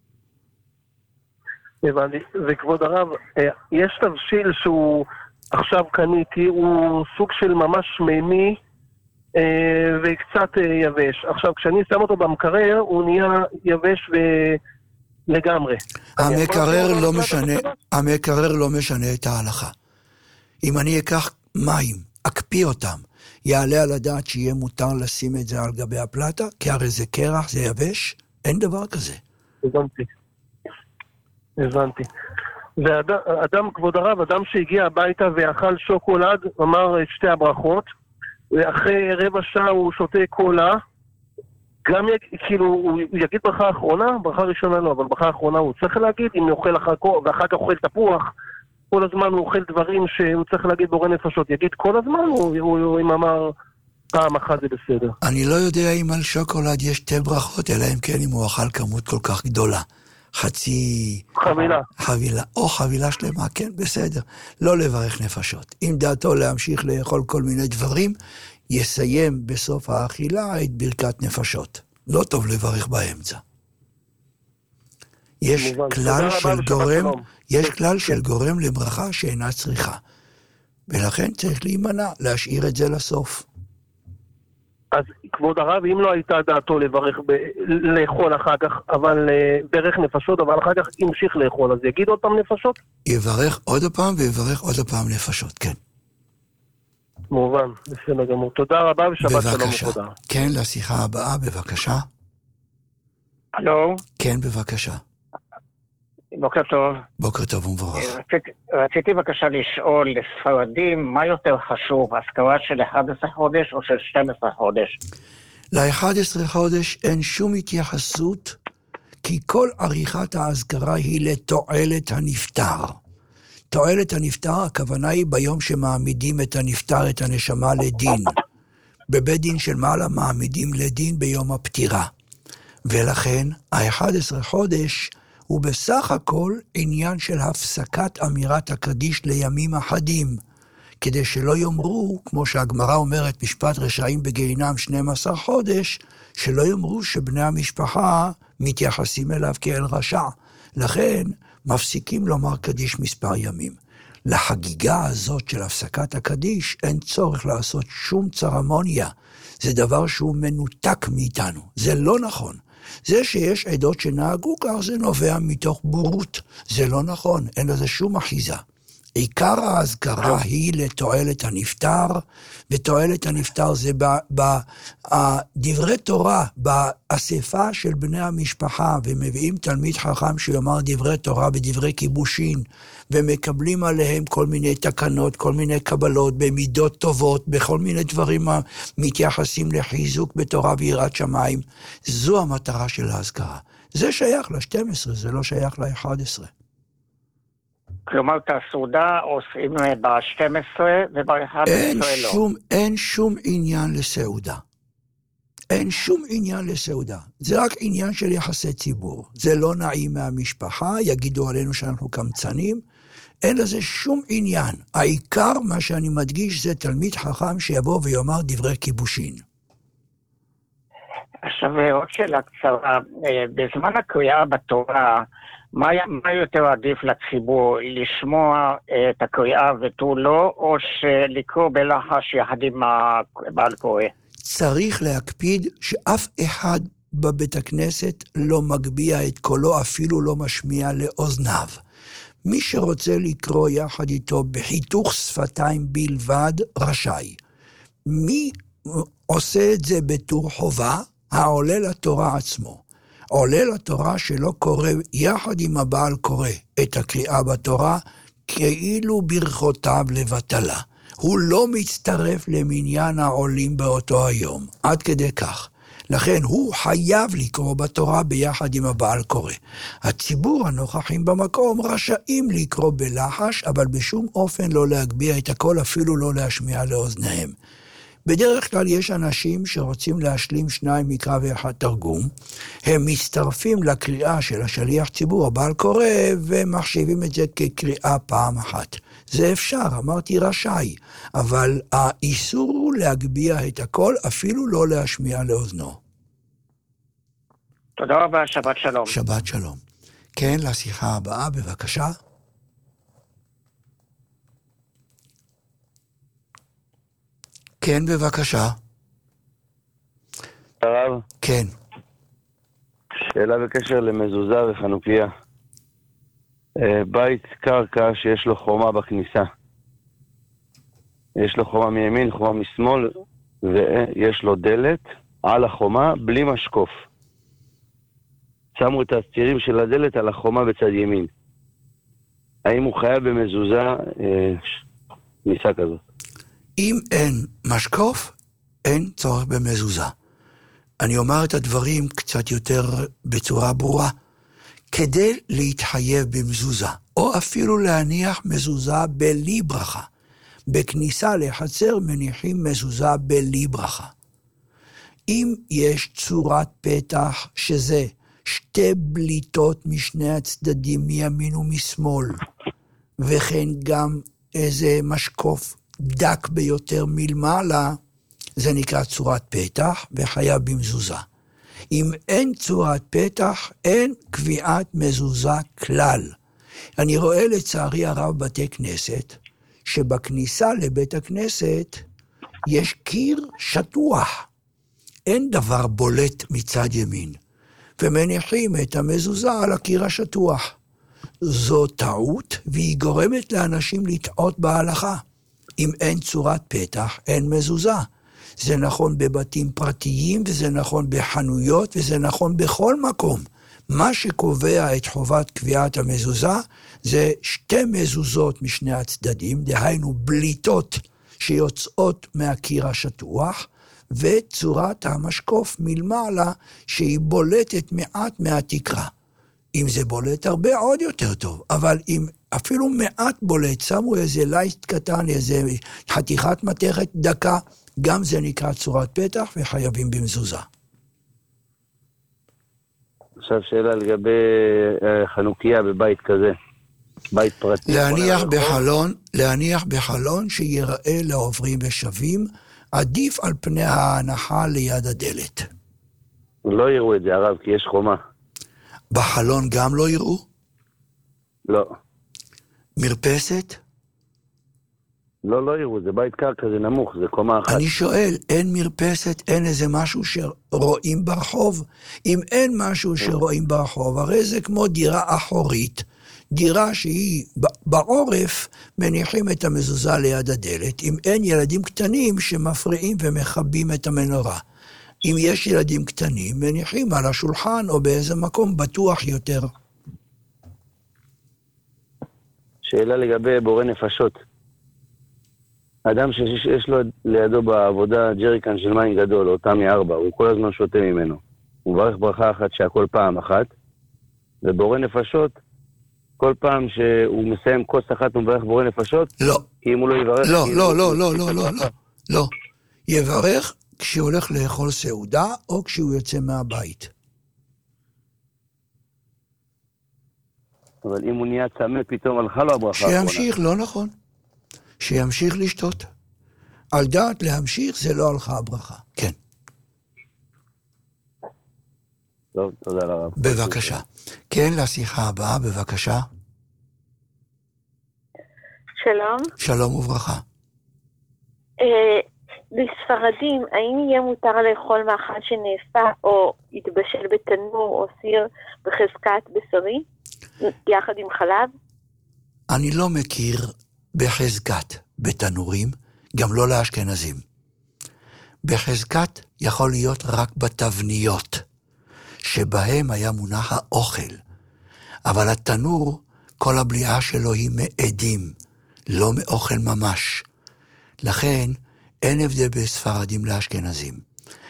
הבנתי. וכבוד הרב, יש תבשיל שהוא עכשיו קניתי, הוא סוג של ממש מימי, וקצת יבש. עכשיו, כשאני שם אותו במקרר, הוא נהיה יבש לגמרי. המקרר לא משנה את ההלכה. אם אני אקח מים, אקפיא אותם, יעלה על הדעת שיהיה מותר לשים את זה על גבי הפלטה, כי הרי זה קרח, זה יבש, אין דבר כזה. הבנתי. ואדם, כבוד הרב, אדם שהגיע הביתה ואכל שוקולד, אמר את שתי הברכות, ואחרי רבע שעה הוא שותה קולה, גם כאילו, הוא יגיד ברכה האחרונה, ברכה ראשונה לא, אבל ברכה האחרונה הוא צריך להגיד, אם הוא אוכל ואחר כך אוכל תפוח, כל הזמן הוא אוכל דברים שהוא צריך להגיד בורא נפשות, יגיד כל הזמן, הוא אם אמר פעם אחת זה בסדר. אני לא יודע אם על שוקולד יש שתי ברכות, אלא אם כן אם הוא אכל כמות כל כך גדולה. חצי... חבילה, או חבילה שלמה, כן, בסדר. לא לברך נפשות. אם דעתו להמשיך לאכול כל מיני דברים, יסיים בסוף האכילה את ברכת נפשות. לא טוב לברך באמצע. יש כלל של גורם לברכה שאינה צריכה. ולכן צריך להימנע, להשאיר את זה לסוף. אז כבוד הרב, אם לא הייתה דעתו לברך, לאכול אחר כך, אבל ברך נפשות, אבל אחר כך ימשיך לאכול, אז יגיד עוד פעם נפשות? יברך עוד פעם ויברך עוד פעם נפשות, כן. מובן, בסדר גמור. תודה רבה ושבת שלום ותודה. כן, לשיחה הבאה, בבקשה. הלו? כן, בבקשה. בוקר טוב. בוקר טוב ומבורך. רציתי בבקשה לשאול לספרדים, מה יותר חשוב, הזכרה של 11 חודש או של 12 חודש? ל-11 חודש אין שום התייחסות, כי כל עריכת ההזכרה היא לתועלת הנפטר. תועלת הנפטר, הכוונה היא ביום שמעמידים את הנפטר, את הנשמה לדין. בבית דין של מעלה מעמידים לדין ביום הפטירה. ולכן, ה-11 חודש הוא בסך הכל עניין של הפסקת אמירת הקדיש לימים אחדים, כדי שלא יאמרו, כמו שהגמרא אומרת, משפט רשעים בגיהינום 12 חודש, שלא יאמרו שבני המשפחה מתייחסים אליו כאל רשע. לכן מפסיקים לומר קדיש מספר ימים. לחגיגה הזאת של הפסקת הקדיש אין צורך לעשות שום צרמוניה. זה דבר שהוא מנותק מאיתנו. זה לא נכון. זה שיש עדות שנהגו כך זה נובע מתוך בורות. זה לא נכון, אין לזה שום אחיזה. עיקר ההזכרה היא לתועלת הנפטר, ותועלת הנפטר זה בדברי תורה, באספה של בני המשפחה, ומביאים תלמיד חכם שיאמר דברי תורה בדברי כיבושין, ומקבלים עליהם כל מיני תקנות, כל מיני קבלות, במידות טובות, בכל מיני דברים המתייחסים לחיזוק בתורה ויראת שמיים. זו המטרה של ההזכרה. זה שייך ל-12, זה לא שייך ל-11. כלומר, את הסעודה עושים ב-12 וב-11 לא. אין שום עניין לסעודה. אין שום עניין לסעודה. זה רק עניין של יחסי ציבור. זה לא נעים מהמשפחה, יגידו עלינו שאנחנו קמצנים. אין לזה שום עניין. העיקר, מה שאני מדגיש, זה תלמיד חכם שיבוא ויאמר דברי כיבושין. עכשיו, עוד שאלה קצרה. בזמן הקריאה בתורה, מה יותר עדיף לציבור, לשמוע את הקריאה ותו לא, או לקרוא בלחש יחד עם הבעל קורא? צריך להקפיד שאף אחד בבית הכנסת לא מגביה את קולו, אפילו לא משמיע לאוזניו. מי שרוצה לקרוא יחד איתו בחיתוך שפתיים בלבד, רשאי. מי עושה את זה בתור חובה? העולה לתורה עצמו. עולה לתורה שלא קורא יחד עם הבעל קורא את הקריאה בתורה, כאילו ברכותיו לבטלה. הוא לא מצטרף למניין העולים באותו היום, עד כדי כך. לכן הוא חייב לקרוא בתורה ביחד עם הבעל קורא. הציבור הנוכחים במקום רשאים לקרוא בלחש, אבל בשום אופן לא להגביה את הכל, אפילו לא להשמיע לאוזניהם. בדרך כלל יש אנשים שרוצים להשלים 2 מקרא ו1 תרגום, הם מצטרפים לקריאה של השליח ציבור, הבעל קורא, ומחשיבים את זה כקריאה פעם אחת. זה אפשר, אמרתי רשאי, אבל האיסור הוא להגביה את הכל, אפילו לא להשמיע לאוזנו. תודה רבה, שבת שלום. שבת שלום. כן, לשיחה הבאה, בבקשה. כן, בבקשה. הרב? כן. שאלה בקשר למזוזה וחנוכיה. בית קרקע שיש לו חומה בכניסה. יש לו חומה מימין, חומה משמאל, ויש לו דלת על החומה בלי משקוף. שמו את הסתירים של הדלת על החומה בצד ימין. האם הוא חייב במזוזה כניסה כזאת? אם אין משקוף, אין צורך במזוזה. אני אומר את הדברים קצת יותר בצורה ברורה. כדי להתחייב במזוזה, או אפילו להניח מזוזה בלי ברכה. בכניסה לחצר מניחים מזוזה בלי ברכה. אם יש צורת פתח שזה 2 בליטות משני הצדדים, מימין ומשמאל, וכן גם איזה משקוף דק ביותר מלמעלה, זה נקרא צורת פתח, וחייב במזוזה. אם אין צורת פתח, אין קביעת מזוזה כלל. אני רואה לצערי הרב בתי כנסת, שבכניסה לבית הכנסת יש קיר שטוח. אין דבר בולט מצד ימין, ומניחים את המזוזה על הקיר השטוח. זו טעות, והיא גורמת לאנשים לטעות בהלכה. אם אין צורת פתח, אין מזוזה. זה נכון בבתים פרטיים, וזה נכון בחנויות, וזה נכון בכל מקום. מה שקובע את חובת קביעת המזוזה, זה 2 מזוזות משני הצדדים, דהיינו בליטות שיוצאות מהקיר השטוח, וצורת המשקוף מלמעלה, שהיא בולטת מעט מהתקרה. אם זה בולט הרבה, עוד יותר טוב. אבל אם אפילו מעט בולט, שמו איזה לייסט קטן, איזה חתיכת מתכת דקה, גם זה נקרא צורת פתח וחייבים במזוזה. עכשיו שאלה לגבי חנוכיה בבית כזה, בית פרטי. להניח בחלון שיראה לעוברים ושבים, עדיף על פני ההנחה ליד הדלת. לא יראו את זה הרב, כי יש חומה. בחלון גם לא יראו? לא. מרפסת? לא יראו, זה בית קרקע, זה נמוך, זה קומה אחת. אני שואל, אין מרפסת, אין איזה משהו שרואים ברחוב? אם אין משהו שרואים ברחוב, הרי זה כמו דירה אחורית, דירה שהיא בעורף, מניחים את המזוזה ליד הדלת, אם אין ילדים קטנים שמפריעים ומחבים את המנורה. אם יש ילדים קטנים, מניחים על השולחן או באיזה מקום בטוח יותר. שאלה לגבי בורא נפשות. אדם שיש לו לידו בעבודה ג'ריקן של מים גדול, או תמי 4, הוא כל הזמן שותה ממנו. הוא מברך ברכה אחת שהכל פעם אחת, ובורא נפשות, כל פעם שהוא מסיים כוס אחת הוא מברך בורא נפשות? לא. כי אם הוא לא יברך... לא. יברך כשהוא הולך לאכול סעודה, או כשהוא יוצא מהבית. אבל אם הוא נהיה צמא, פתאום הלכה לו הברכה האחרונה. שימשיך, לא נכון. שימשיך לשתות. על דעת להמשיך זה לא הלכה הברכה. כן. טוב, תודה לרב. בבקשה. כן, לשיחה הבאה, בבקשה. שלום. שלום וברכה. בספרדים, האם יהיה מותר לאכול מאכל שנאפה או יתבשל בתנור או סיר בחזקת בשרי, יחד עם חלב? אני לא מכיר בחזקת בתנורים, גם לא לאשכנזים. בחזקת יכול להיות רק בתבניות, שבהם היה מונח האוכל. אבל התנור, כל הבליעה שלו היא מעדים, לא מאוכל ממש. לכן, אין הבדל בספרדים לאשכנזים.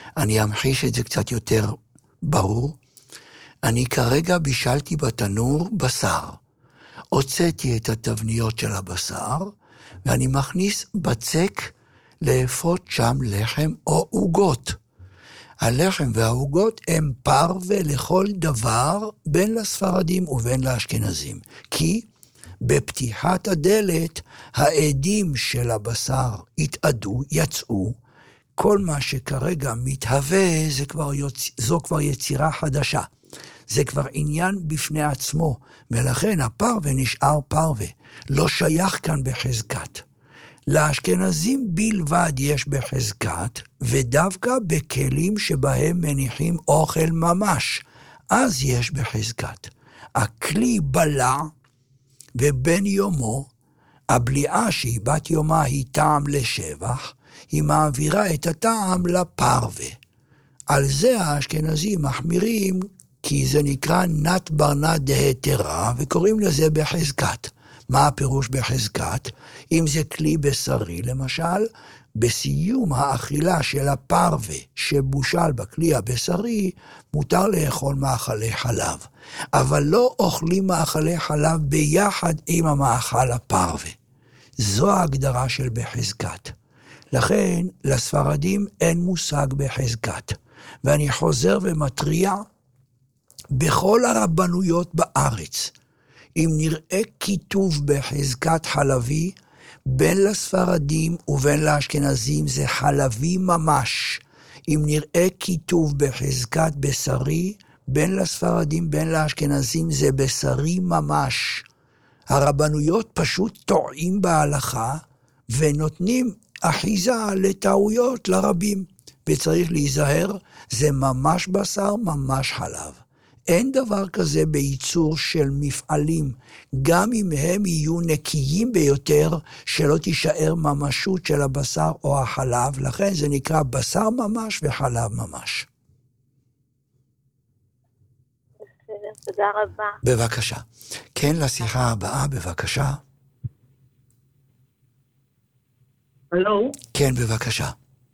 אני אמחיש את זה קצת יותר ברור. אני כרגע בישלתי בתנור בשר. הוצאתי את התבניות של הבשר, ואני מכניס בצק לאפות שם לחם או עוגות. הלחם והעוגות הם פרווה לכל דבר בין לספרדים ובין לאשכנזים. כי בפתיחת הדלת העדים של הבשר התעדו, יצאו, כל מה שכרגע מתהווה זו כבר יצירה חדשה. זה כבר עניין בפני עצמו, ולכן הפרווה נשאר פרווה, לא שייך כאן בחזקת. לאשכנזים בלבד יש בחזקת, ודווקא בכלים שבהם מניחים אוכל ממש, אז יש בחזקת. הכלי בלע, ובין יומו, הבליעה שהיא בת יומה היא טעם לשבח, היא מעבירה את הטעם לפרווה. על זה האשכנזים מחמירים, כי זה נקרא נת ברנה דהתרה, וקוראים לזה בחזקת. מה הפירוש בחזקת? אם זה כלי בשרי, למשל, בסיום האכילה של הפרווה שבושל בכלי הבשרי, מותר לאכול מאכלי חלב. אבל לא אוכלים מאכלי חלב ביחד עם המאכל הפרווה. זו ההגדרה של בחזקת. לכן, לספרדים אין מושג בחזקת. ואני חוזר ומטריע, בכל הרבנויות בארץ, אם נראה כיתוב בחזקת חלבי, בין לספרדים ובין לאשכנזים זה חלבי ממש. אם נראה כיתוב בחזקת בשרי, בין לספרדים, בין לאשכנזים זה בשרי ממש. הרבנויות פשוט טועים בהלכה, ונותנים אחיזה לטעויות לרבים. וצריך להיזהר, זה ממש בשר, ממש חלב. אין דבר כזה בייצור של מפעלים, גם אם הם יהיו נקיים ביותר, שלא תישאר ממשות של הבשר או החלב, לכן זה נקרא בשר ממש וחלב ממש. תודה רבה. בבקשה. כן, לשיחה הבאה, בבקשה. הלו? כן, בבקשה.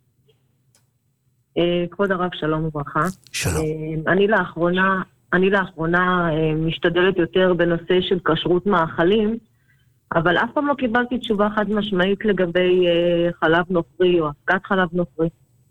כבוד הרב, שלום וברכה. שלום. אני לאחרונה משתדלת יותר בנושא של כשרות מאכלים, אבל אף פעם לא קיבלתי תשובה חד משמעית לגבי חלב נוכרי או אבקת חלב נוכרי.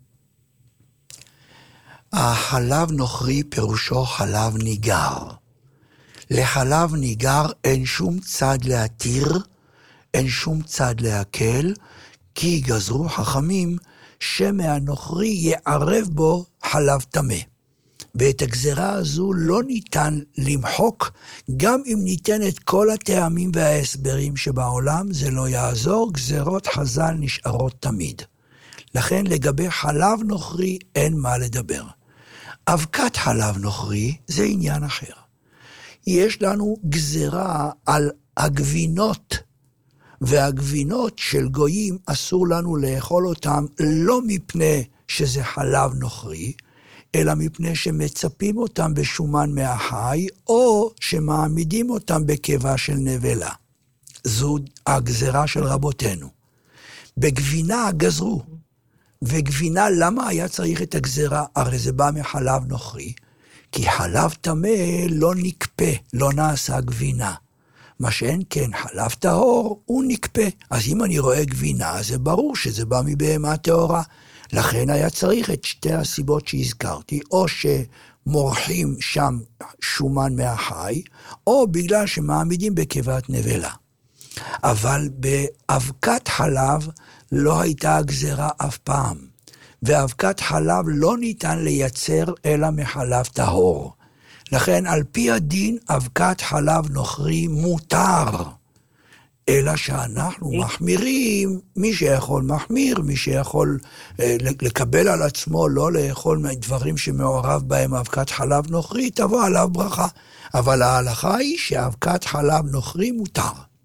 החלב נוכרי פירושו חלב ניגר. לחלב ניגר אין שום צד להתיר, אין שום צד להקל, כי גזרו חכמים שמהנוכרי יערב בו חלב טמא. ואת הגזרה הזו לא ניתן למחוק, גם אם ניתן את כל הטעמים וההסברים שבעולם, זה לא יעזור, גזרות חז"ל נשארות תמיד. לכן לגבי חלב נוכרי אין מה לדבר. אבקת חלב נוכרי זה עניין אחר. יש לנו גזרה על הגבינות, והגבינות של גויים אסור לנו לאכול אותם לא מפני שזה חלב נוכרי, אלא מפני שמצפים אותם בשומן מהחי, או שמעמידים אותם בקיבה של נבלה. זו הגזרה של רבותינו. בגבינה גזרו. וגבינה, למה היה צריך את הגזרה? הרי זה בא מחלב נוכרי. כי חלב טמא לא נקפה, לא נעשה גבינה. מה שאין כן, חלב טהור הוא נקפה. אז אם אני רואה גבינה, זה ברור שזה בא מבהמה טהורה. לכן היה צריך את שתי הסיבות שהזכרתי, או שמורחים שם שומן מהחי, או בגלל שמעמידים בקיבת נבלה. אבל באבקת חלב לא הייתה גזרה אף פעם, ואבקת חלב לא ניתן לייצר אלא מחלב טהור. לכן על פי הדין אבקת חלב נוכרי מותר, אלא שאנחנו מחמירים, מי שיכול מחמיר, מי שיכול לקבל על עצמו, לא לאכול דברים שמעורב בהם אבקת חלב נוכרי, תבוא עליו ברכה. אבל ההלכה היא שאבקת חלב נוכרי מותר.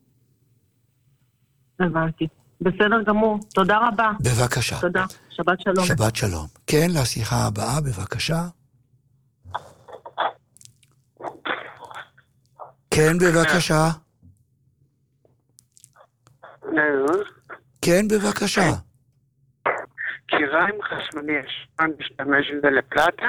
הבנתי. בסדר גמור. תודה רבה. בבקשה. תודה. שבת שלום. שבת שלום. כן, לשיחה הבאה, בבקשה. כן, בבקשה. כן, בבקשה. קיריים חשמליים, אפשר להשתמש בזה לפלטה?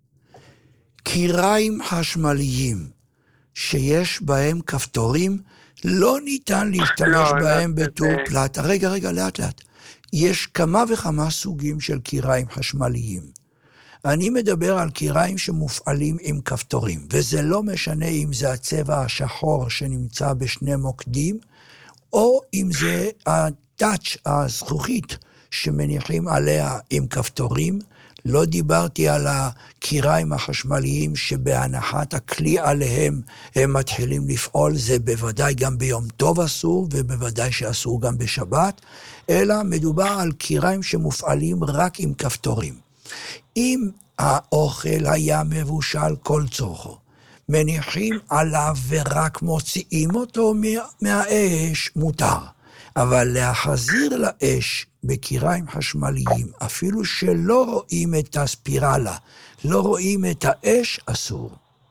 קיריים חשמליים שיש בהם כפתורים, לא ניתן להשתמש בהם בתור פלטה. רגע, לאט. יש כמה וכמה סוגים של קיריים חשמליים. אני מדבר על קיריים שמופעלים עם כפתורים, וזה לא משנה אם זה הצבע השחור שנמצא בשני מוקדים, או אם זה הטאץ', הזכוכית, שמניחים עליה עם כפתורים. לא דיברתי על הקיריים החשמליים שבהנחת הכלי עליהם הם מתחילים לפעול, זה בוודאי גם ביום טוב אסור, ובוודאי שאסור גם בשבת, אלא מדובר על קיריים שמופעלים רק עם כפתורים. אם האוכל היה מבושל כל צורכו, מניחים עליו ורק מוציאים אותו מהאש, מותר. אבל להחזיר לאש בקיריים חשמליים, אפילו שלא רואים את הספירלה, לא רואים את האש, אסור.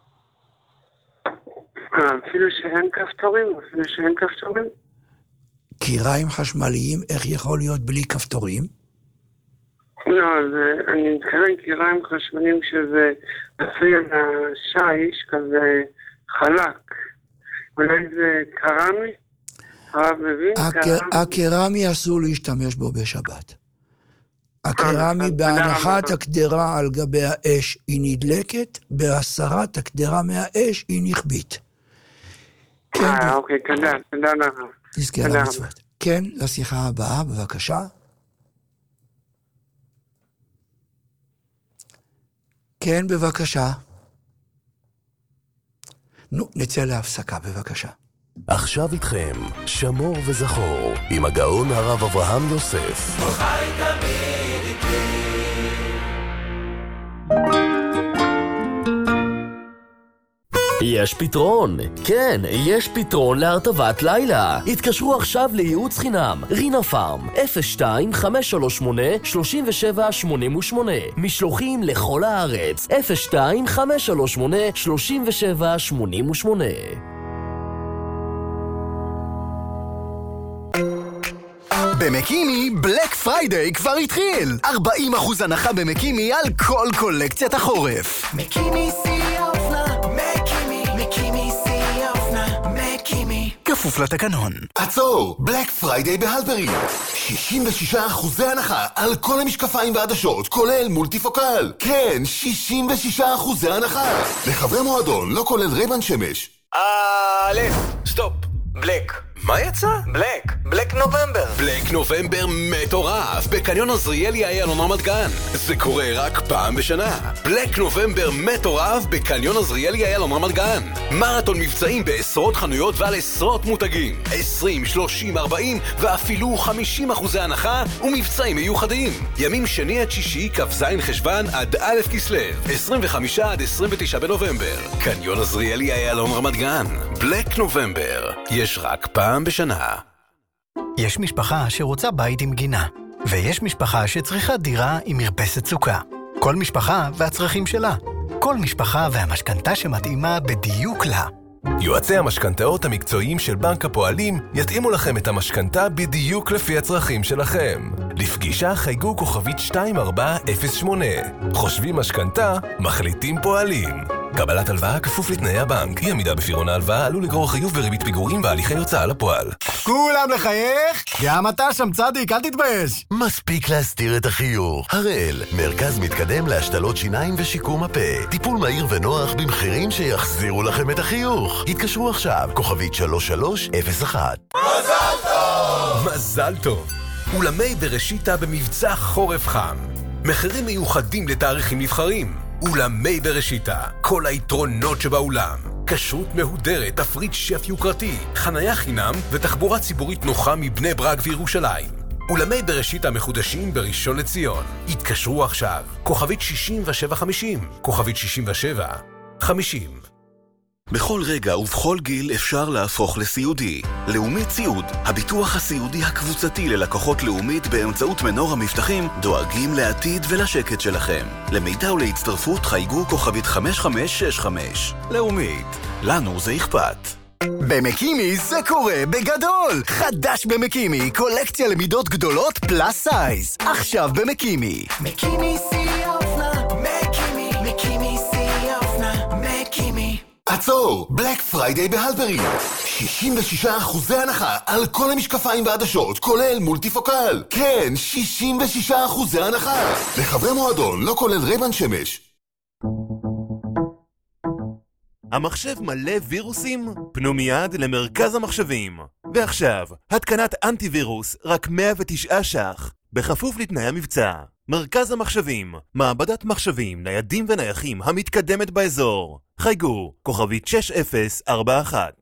אפילו שאין כפתורים? קיריים חשמליים, איך יכול להיות בלי כפתורים? לא, אני מתכוון קיריים חשמליים שזה עשוי על השיש, כזה חלק. אולי זה קרמי? הקרמי אסור להשתמש בו בשבת. הקרמי בהנחת הקדרה על גבי האש היא נדלקת, בהסרת הקדרה מהאש היא נכבית. אוקיי, תודה לך. תזכר למצוות. כן, לשיחה הבאה, בבקשה. כן, בבקשה. נצא להפסקה, בבקשה. עכשיו איתכם, שמור וזכור, עם הגאון הרב אברהם יוסף. חי תמיד איתי. יש פתרון. כן, יש פתרון להרטבת לילה. התקשרו עכשיו לייעוץ חינם. רינה פארם, 02-538-3788. משלוחים לכל הארץ. 02-538-3788. במקימי בלק פריידיי כבר התחיל. 40% הנחה במקימי על כל קולקציית החורף. מקימי שיא האופנה, מקימי שיא האופנה, מקימי. כפוף לתקנון. עצור! בלק פריידיי בהלפרי. 66% הנחה על כל המשקפיים והעדשות, כולל מולטיפוקל. כן, 66% הנחה. לחברי מועדון, לא כולל רייבן שמש. סטופ. בלק. מה יצא? בלק נובמבר. בלק נובמבר מטורף בקניון עזריאלי איילון רמת גן. זה קורה רק פעם בשנה. בלק נובמבר מטורף בקניון עזריאלי איילון רמת גן. מרתון מבצעים בעשרות חנויות ועל עשרות מותגים. 20, 30, 40 ואפילו 50% הנחה ומבצעים מיוחדים. ימים שני עד שישי, כ"ז חשבן עד א' כסלו. 25 עד 29 בנובמבר. קניון עזריאלי איילון רמת גן. בלק נובמבר. יש רק פעם בשנה. יש משפחה שרוצה בית עם גינה, ויש משפחה שצריכה דירה עם מרפסת סוכה. כל משפחה והצרכים שלה. כל משפחה והמשכנתה שמתאימה בדיוק לה. יועצי המשכנתאות המקצועיים של בנק הפועלים יתאימו לכם את המשכנתה בדיוק לפי הצרכים שלכם. לפגישה חייגו כוכבית 2408. חושבים משכנתה, מחליטים פועלים. קבלת הלוואה כפוף לתנאי הבנק. אי עמידה בפירעון ההלוואה עלול לגרור חיוב וריבית פיגורים והליכי הוצאה לפועל. כולם לחייך? גם אתה שם צדיק, אל תתבייש. מספיק להסתיר את החיוך. הראל, מרכז מתקדם להשתלות שיניים ושיקום הפה. טיפול מהיר ונוח במחירים שיחזירו לכם את החיוך. התקשרו עכשיו, כוכבית 3301. מזל טוב! מזל טוב! אולמי בראשיתה במבצע חורף חם. מחירים מיוחדים לתאריכים נבחרים. אולמי בראשיתה, כל היתרונות שבאולם. כשרות מהודרת, תפריט שף יוקרתי, חנייה חינם ותחבורה ציבורית נוחה מבני ברק וירושלים. אולמי בראשיתה מחודשים בראשון לציון. התקשרו עכשיו, כוכבית 6750, כוכבית 6750. בכל רגע ובכל גיל אפשר להפוך לסיעודי. לאומית סיעוד, הביטוח הסיעודי הקבוצתי ללקוחות לאומית באמצעות מנור המבטחים, דואגים לעתיד ולשקט שלכם. למידע ולהצטרפות חייגו כוכבית 5565. לאומית, לנו זה אכפת. במקימי זה קורה בגדול! חדש במקימי, קולקציה למידות גדולות פלאס סייז. עכשיו במקימי. מקימי שיא האופנה, מקימי שיא האופנה, מקימי. עצור! בלק פריידיי בהלפרין. 66% הנחה על כל המשקפיים והעדשות, כולל מולטיפוקל. כן, 66% הנחה. לחברי מועדון, לא כולל רייבן שמש. המחשב מלא וירוסים? פנו מיד למרכז המחשבים. ועכשיו, התקנת אנטיווירוס, רק 109 ש"ח. בכפוף לתנאי המבצע. מרכז המחשבים, מעבדת מחשבים, ניידים ונייחים המתקדמת באזור. חייגו, כוכבית 6041.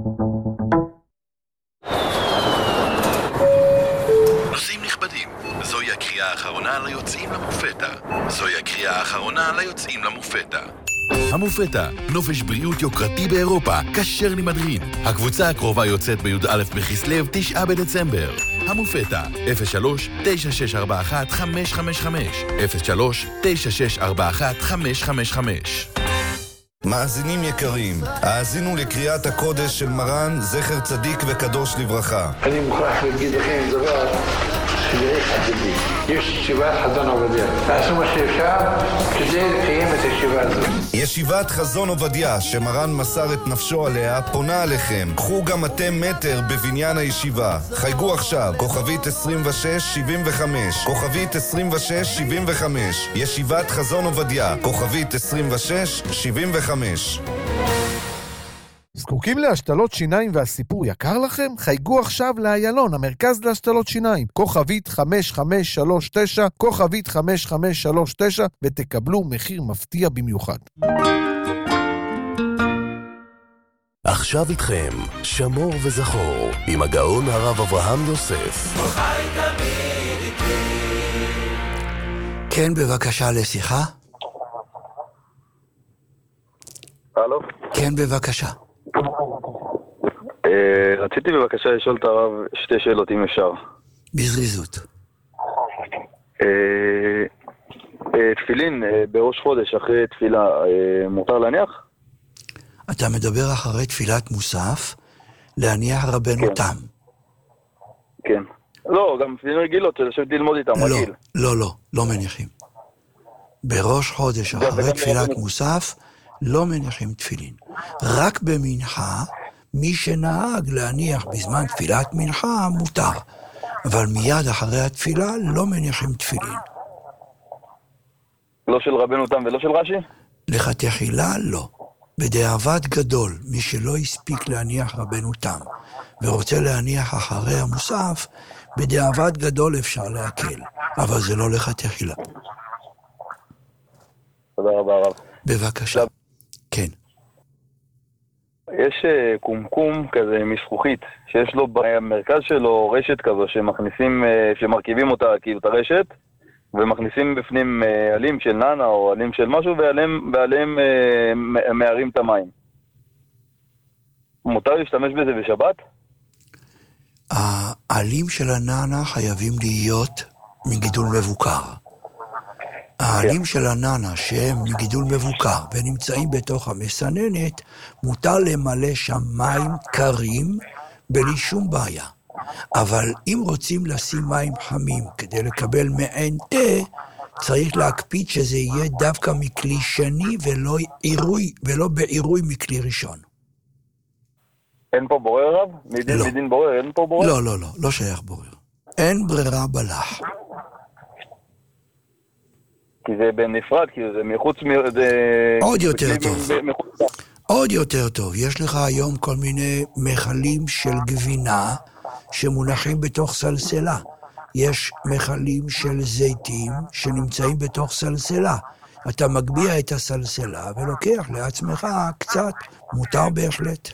נוסעים נכבדים, זוהי הקריאה האחרונה ליוצאים למופתא. זוהי הקריאה האחרונה ליוצאים למופתא. המופתא, נופש בריאות יוקרתי באירופה, כשר למדרין. הקבוצה הקרובה יוצאת בי"א בכסלו 9 בדצמבר. המופתא, 03-9641555 03-9641555. מאזינים יקרים, האזינו לקריאת הקודש של מרן זכר צדיק וקדוש לברכה. אני מוכרח להגיד לכם דבר שלא חדדי. יש ישיבת חזון עובדיה. תעשו מה שאפשר כדי לקיים את הישיבה הזאת. ישיבת חזון עובדיה, שמרן מסר את נפשו עליה, פונה עליכם. קחו גם אתם מטר בבניין הישיבה. חייגו עכשיו, כוכבית 2675, כוכבית 2675. ישיבת חזון עובדיה, כוכבית 2675. זקוקים להשתלות שיניים והסיפור יקר לכם? חייגו עכשיו לאיילון, המרכז להשתלות שיניים. כוכבית 5539, כוכבית 5539, ותקבלו מחיר מפתיע במיוחד. עכשיו איתכם, שמור וזכור, עם הגאון הרב אברהם יוסף. כן, בבקשה לשיחה. הלו? כן, בבקשה. רציתי בבקשה לשאול את הרב שתי שאלות אם אפשר. בזריזות. תפילין בראש חודש אחרי תפילה מותר להניח? אתה מדבר אחרי תפילת מוסף להניח רבנו תם. כן. לא, גם תפילין רגילות שלשבת ללמוד איתם רגיל. לא מניחים. בראש חודש אחרי תפילת מוסף לא מניחים תפילין. רק במנחה, מי שנהג להניח בזמן תפילת מנחה מותר. אבל מיד אחרי התפילה לא מניחים תפילין. לא של רבנו תם ולא של רש"י? לכתחילה לא. בדיעבד גדול, מי שלא הספיק להניח רבנו תם ורוצה להניח אחרי המוסף, בדיעבד גדול אפשר להקל. אבל זה לא לכתחילה. תודה רבה הרב. בבקשה. כן. יש קומקום כזה מזכוכית, שיש לו במרכז שלו רשת כזו שמכניסים, שמרכיבים אותה כאילו את הרשת, ומכניסים בפנים עלים של ננה או עלים של משהו, ועליהם מערים את המים. מותר להשתמש בזה בשבת? העלים של הננה חייבים להיות מגידול מבוקר. העלים של הננה שהם מגידול מבוקר ונמצאים בתוך המסננת, מותר למלא שם מים קרים בלי שום בעיה. אבל אם רוצים לשים מים חמים כדי לקבל מעין תה, צריך להקפיד שזה יהיה דווקא מכלי שני ולא בעירוי מכלי ראשון. אין פה בורר רב? מדין בורר, אין פה בורר? לא שייך בורר. אין ברירה בלח. כי זה בנפרד, כי זה מחוץ... עוד יותר טוב. עוד יותר טוב. יש לך היום כל מיני מחלים של גבינה שמונחים בתוך סלסלה. יש מחלים של זיתים שנמצאים בתוך סלסלה. אתה מגביע את הסלסלה ולוקח לעצמך קצת. מותר בהחלט.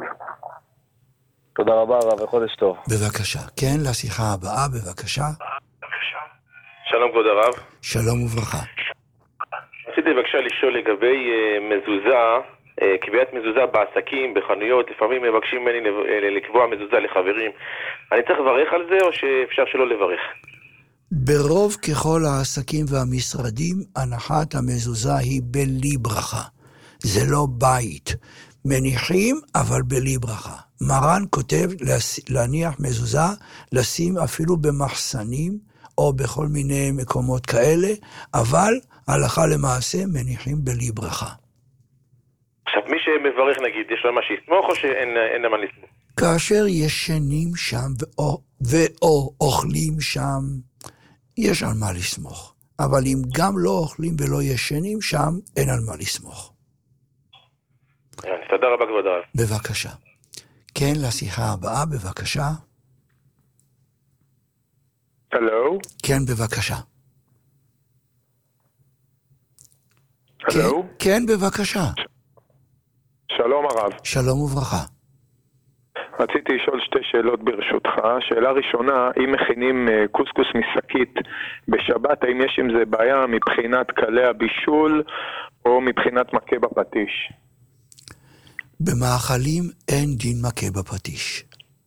תודה רבה רב וחודש טוב. בבקשה. כן, לשיחה הבאה, בבקשה. שלום כבוד הרב. שלום וברכה. רציתי בבקשה לשאול לגבי מזוזה, קביעת מזוזה בעסקים, בחנויות, לפעמים מבקשים ממני לקבוע מזוזה לחברים. אני צריך לברך על זה או שאפשר שלא לברך? ברוב ככל העסקים והמשרדים, הנחת המזוזה היא בלי ברכה. זה לא בית. מניחים, אבל בלי ברכה. מרן כותב להניח מזוזה, לשים אפילו במחסנים, או בכל מיני מקומות כאלה, אבל הלכה למעשה מניחים בלי ברכה. עכשיו, מי שמברך נגיד, יש לו מה שיסמוך או שאין למה לסמוך? כאשר ישנים שם ואו אוכלים שם, יש על מה לסמוך. אבל אם גם לא אוכלים ולא ישנים שם, אין על מה לסמוך. תודה רבה כבוד הרב. בבקשה. כן, לשיחה הבאה, בבקשה. הלו? כן, בבקשה. הלו? כן, בבקשה. שלום הרב. שלום וברכה. רציתי לשאול שתי שאלות ברשותך. שאלה ראשונה, אם מכינים קוסקוס מסקית בשבת, האם יש עם זה בעיה מבחינת קלי הבישול או מבחינת מכה בפטיש? במאכלים אין דין מכה בפטיש.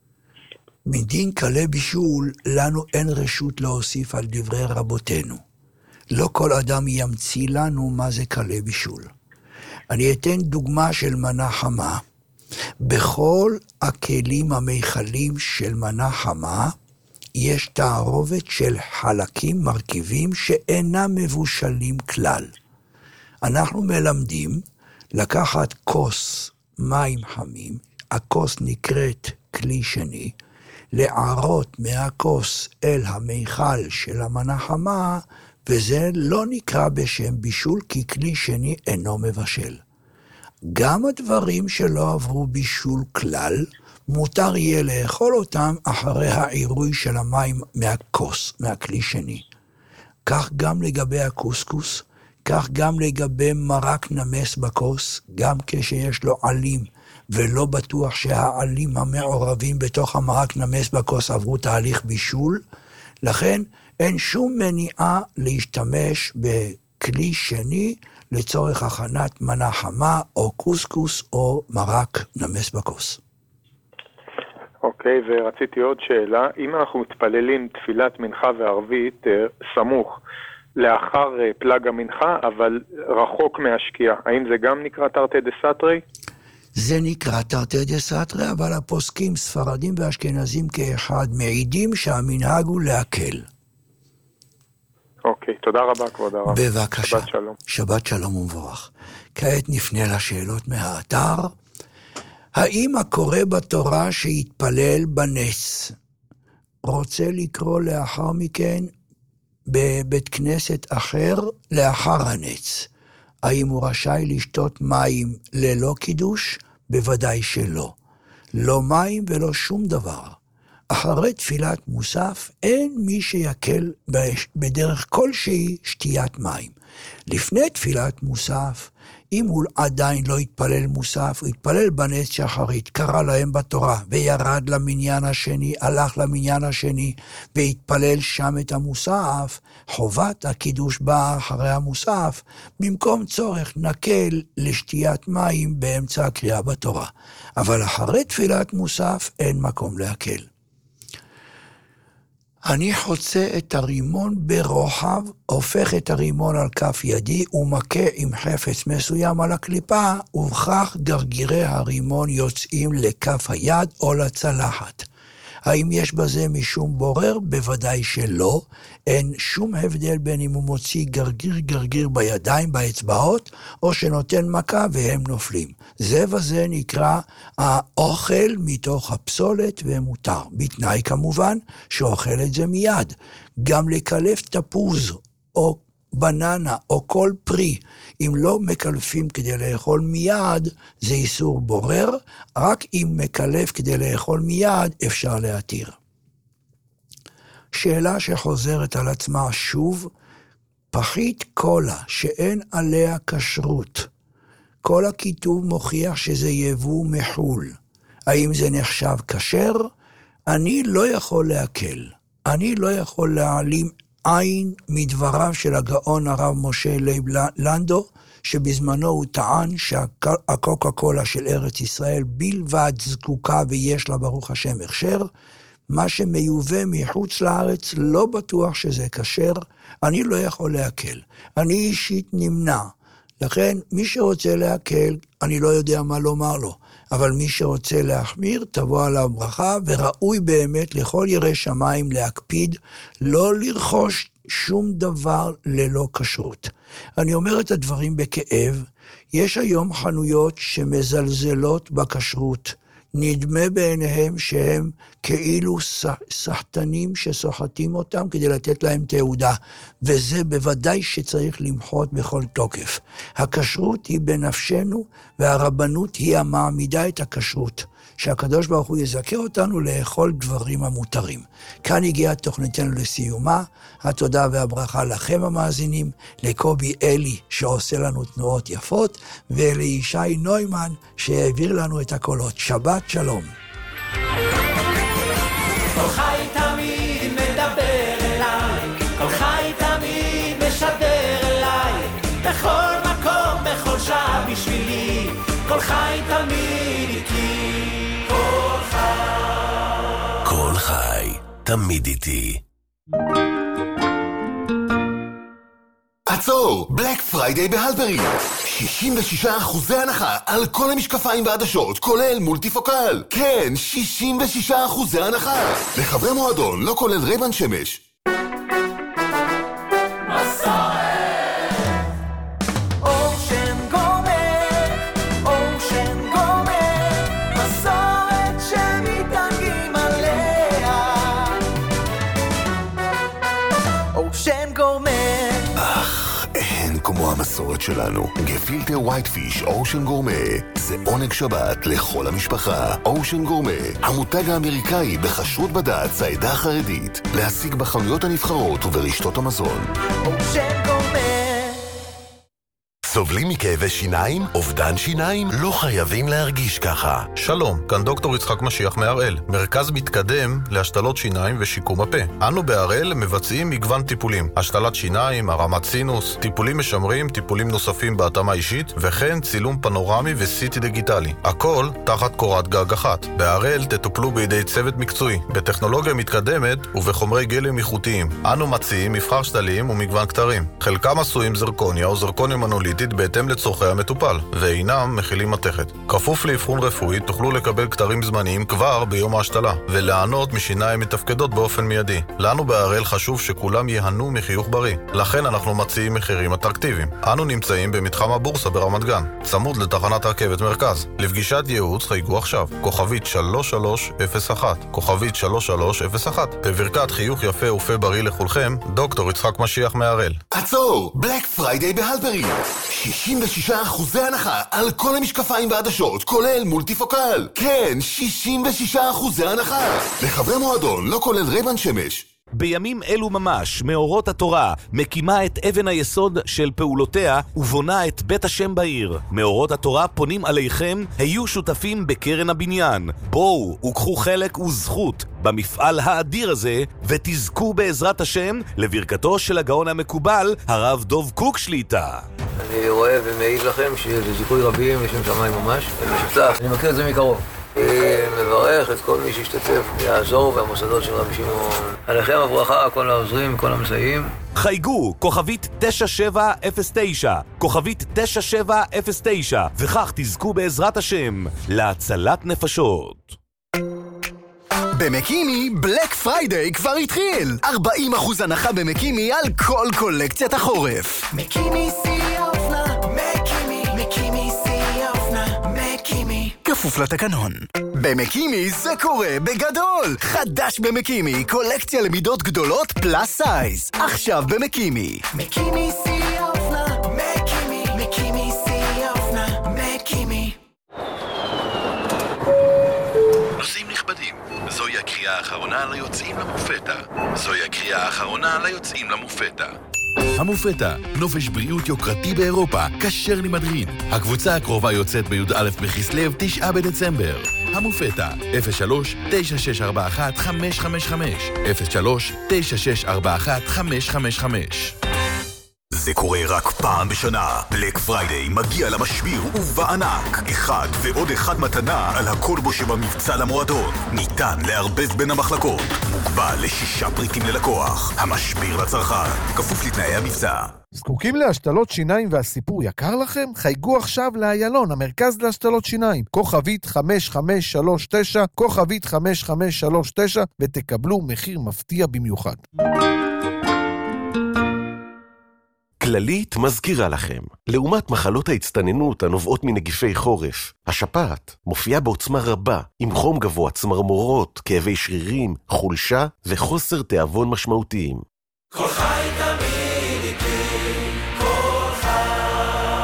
מדין קלי בישול לנו אין רשות להוסיף על דברי רבותינו. לא כל אדם ימציא לנו מה זה קלי בישול. אני אתן דוגמה של מנה חמה. בכל הכלים המיכלים של מנה חמה יש תערובת של חלקים, מרכיבים שאינם מבושלים כלל. אנחנו מלמדים לקחת כוס מים חמים, הכוס נקראת כלי שני, לערות מהכוס אל המיכל של המנה חמה, וזה לא נקרא בשם בישול, כי כלי שני אינו מבשל. גם הדברים שלא עברו בישול כלל, מותר יהיה לאכול אותם אחרי העירוי של המים מהכוס, מהכלי שני. כך גם לגבי הקוסקוס, כך גם לגבי מרק נמס בכוס, גם כשיש לו עלים, ולא בטוח שהעלים המעורבים בתוך המרק נמס בכוס עברו תהליך בישול, לכן אין שום מניעה להשתמש בכלי שני לצורך הכנת מנה חמה או קוסקוס או מרק נמס בכוס. אוקיי, ורציתי עוד שאלה. אם אנחנו מתפללים תפילת מנחה וערבית סמוך לאחר פלג המנחה, אבל רחוק מהשקיעה, האם זה גם נקרא תרתי דסתרי? זה נקרא תרתי דסתרי, אבל הפוסקים ספרדים ואשכנזים כאחד מעידים שהמנהג הוא להקל. אוקיי, תודה רבה כבוד הרב. בבקשה. שבת שלום. שבת שלום ומבורך. כעת נפנה לשאלות מהאתר. האם הקורא בתורה שהתפלל בנס רוצה לקרוא לאחר מכן בבית כנסת אחר לאחר הנץ? האם הוא רשאי לשתות מים ללא קידוש? בוודאי שלא. לא מים ולא שום דבר. אחרי תפילת מוסף אין מי שיקל בדרך כלשהי שתיית מים. לפני תפילת מוסף, אם הוא עדיין לא התפלל מוסף, הוא התפלל בנס שחרית, קרא להם בתורה, וירד למניין השני, הלך למניין השני, והתפלל שם את המוסף, חובת הקידוש באה אחרי המוסף, במקום צורך נקל לשתיית מים באמצע הקריאה בתורה. אבל אחרי תפילת מוסף אין מקום להקל. אני חוצה את הרימון ברוחב, הופך את הרימון על כף ידי ומכה עם חפץ מסוים על הקליפה, ובכך גרגירי הרימון יוצאים לכף היד או לצלחת. האם יש בזה משום בורר? בוודאי שלא. אין שום הבדל בין אם הוא מוציא גרגיר בידיים, באצבעות, או שנותן מכה והם נופלים. זה וזה נקרא האוכל מתוך הפסולת ומותר. בתנאי כמובן שאוכל את זה מיד. גם לקלף תפוז או בננה או כל פרי, אם לא מקלפים כדי לאכול מיד, זה איסור בורר, רק אם מקלף כדי לאכול מיד אפשר להתיר. שאלה שחוזרת על עצמה שוב, פחית קולה שאין עליה כשרות, כל הכיתוב מוכיח שזה יבוא מחול. האם זה נחשב כשר? אני לא יכול להקל. אני לא יכול להעלים עין מדבריו של הגאון הרב משה לייב לנדו, שבזמנו הוא טען שהקוקה קולה של ארץ ישראל בלבד זקוקה ויש לה ברוך השם הכשר, מה שמיובא מחוץ לארץ לא בטוח שזה כשר, אני לא יכול להקל. אני אישית נמנע לכן, מי שרוצה להקל, אני לא יודע מה לומר לו, אבל מי שרוצה להחמיר, תבוא עליו ברכה, וראוי באמת לכל ירא שמיים להקפיד, לא לרכוש שום דבר ללא כשרות. אני אומר את הדברים בכאב, יש היום חנויות שמזלזלות בכשרות, נדמה בעיניהם שהם כאילו סחטנים שסוחטים אותם כדי לתת להם תעודה, וזה בוודאי שצריך למחות בכל תוקף. הכשרות היא בנפשנו, והרבנות היא המעמידה את הכשרות, שהקדוש ברוך הוא יזכה אותנו לאכול דברים המותרים. כאן הגיעה תוכניתנו לסיומה, התודה והברכה לכם המאזינים, לקובי אלי שעושה לנו תנועות יפות, ולישי נוימן שהעביר לנו את הקולות. שבת שלום. כל חי תמיד מדבר אליי, כל חי תמיד משדר אליי, בכל מקום, בכל שעה בשבילי, כל חי תמיד איתי. כל חי, תמיד איתי. עצור! בלק פריידיי בהלפרין! 66% הנחה על כל המשקפיים והעדשות, כולל מולטיפוקל. כן, 66% הנחה. לחברי מועדון, לא כולל רייבן שמש. כמו המסורת שלנו, גפילטר ווייט פיש אושן גורמה, זה עונג שבת לכל המשפחה. אושן גורמה, המותג האמריקאי בכשרות בד"ץ העדה החרדית, להשיג בחנויות הנבחרות וברשתות המזון. אושן גורמה. סובלים מכאבי שיניים? אובדן שיניים? לא חייבים להרגיש ככה. שלום, כאן דוקטור יצחק משיח מהראל, מרכז מתקדם להשתלות שיניים ושיקום הפה. אנו בהראל מבצעים מגוון טיפולים, השתלת שיניים, הרמת סינוס, טיפולים משמרים, טיפולים נוספים בהתאמה אישית, וכן צילום פנורמי וסיטי דיגיטלי. הכל תחת קורת גג אחת. בהראל תטופלו בידי צוות מקצועי, בטכנולוגיה מתקדמת ובחומרי גלם איכותיים. אנו מציעים מבחר שתלים ומגוון כתרים. חלקם עשויים זרקוניה או זרקוניה מנוליטית בהתאם לצורכי המטופל, ואינם מכילים מתכת. כפוף לאבחון רפואי תוכלו לקבל כתרים זמניים כבר ביום ההשתלה, ולענות משיניים מתפקדות באופן מיידי. לנו בהראל חשוב שכולם יהנו מחיוך בריא, לכן אנחנו מציעים מחירים אטרקטיביים. אנו נמצאים במתחם הבורסה ברמת גן, צמוד לתחנת רכבת מרכז. לפגישת ייעוץ חייגו עכשיו, כוכבית 3301, כוכבית 3301. בברכת חיוך יפה ופה בריא לכולכם, דוקטור יצחק משיח מהראל. עצור! בלק פריידיי בהלפרין! 66% הנחה על כל המשקפיים והעדשות, כולל מולטיפוקל. כן, 66% הנחה. לחברי מועדון, לא כולל רייבן שמש. בימים אלו ממש, מאורות התורה מקימה את אבן היסוד של פעולותיה ובונה את בית השם בעיר. מאורות התורה פונים עליכם, היו שותפים בקרן הבניין. בואו וקחו חלק וזכות במפעל האדיר הזה, ותזכו בעזרת השם לברכתו של הגאון המקובל, הרב דוב קוק שליטה. אני רואה ומעיד לכם שזה זיכוי רבים לשם שמיים ממש, ומשפצח, אני מכיר את זה מקרוב. מברך את כל מי שהשתתף, יעזור, והמוסדות של רבי שמעון. עליכם הברכה, כל העוזרים, כל המסייעים. חייגו, כוכבית 9709, כוכבית 9709, וכך תזכו בעזרת השם להצלת נפשות. במקימי בלק פריידיי כבר התחיל. 40% הנחה במקימי על כל קולקציית החורף. מקימי שיא האופנה, מקימי שיא האופנה, מקימי. כפוף לתקנון. במקימי זה קורה בגדול. חדש במקימי, קולקציה למידות גדולות פלאס סייז. עכשיו במקימי. מקימי שיא האופנה, מקימי שיא האופנה, מקימי. נוסעים נכבדים, זוהי הקריאה האחרונה ליוצאים למופתא. זוהי הקריאה האחרונה ליוצאים למופתא. המופתא, נופש בריאות יוקרתי באירופה, כשר למדרין. הקבוצה הקרובה יוצאת בי"א בכסלו 9 בדצמבר. המופתא, 03-9641555, 03-9641555. זה קורה רק פעם בשנה. בלק פריידיי מגיע למשביר ובענק. אחד ועוד אחד מתנה על הכל בו שבמבצע למועדון. ניתן להרבב בין המחלקות. מוגבל ל6 פריטים ללקוח. המשביר לצרכן. כפוף לתנאי המבצע. זקוקים להשתלות שיניים והסיפור יקר לכם? חייגו עכשיו לאיילון, המרכז להשתלות שיניים. כוכבית 5539, כוכבית 5539, ותקבלו מחיר מפתיע במיוחד. כללית מזכירה לכם, לעומת מחלות ההצטננות הנובעות מנגיפי חורף, השפעת מופיעה בעוצמה רבה, עם חום גבוה, צמרמורות, כאבי שרירים, חולשה וחוסר תיאבון משמעותיים. כל חי תמיד איתי, כל חי.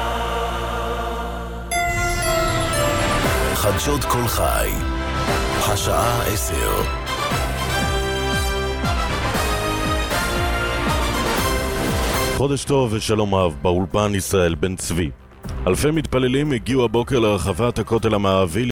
חדשות כל חי, השעה 10. חודש טוב ושלום אהב, באולפן ישראל בן צבי. אלפי מתפללים הגיעו הבוקר לרחבת הכותל המערבי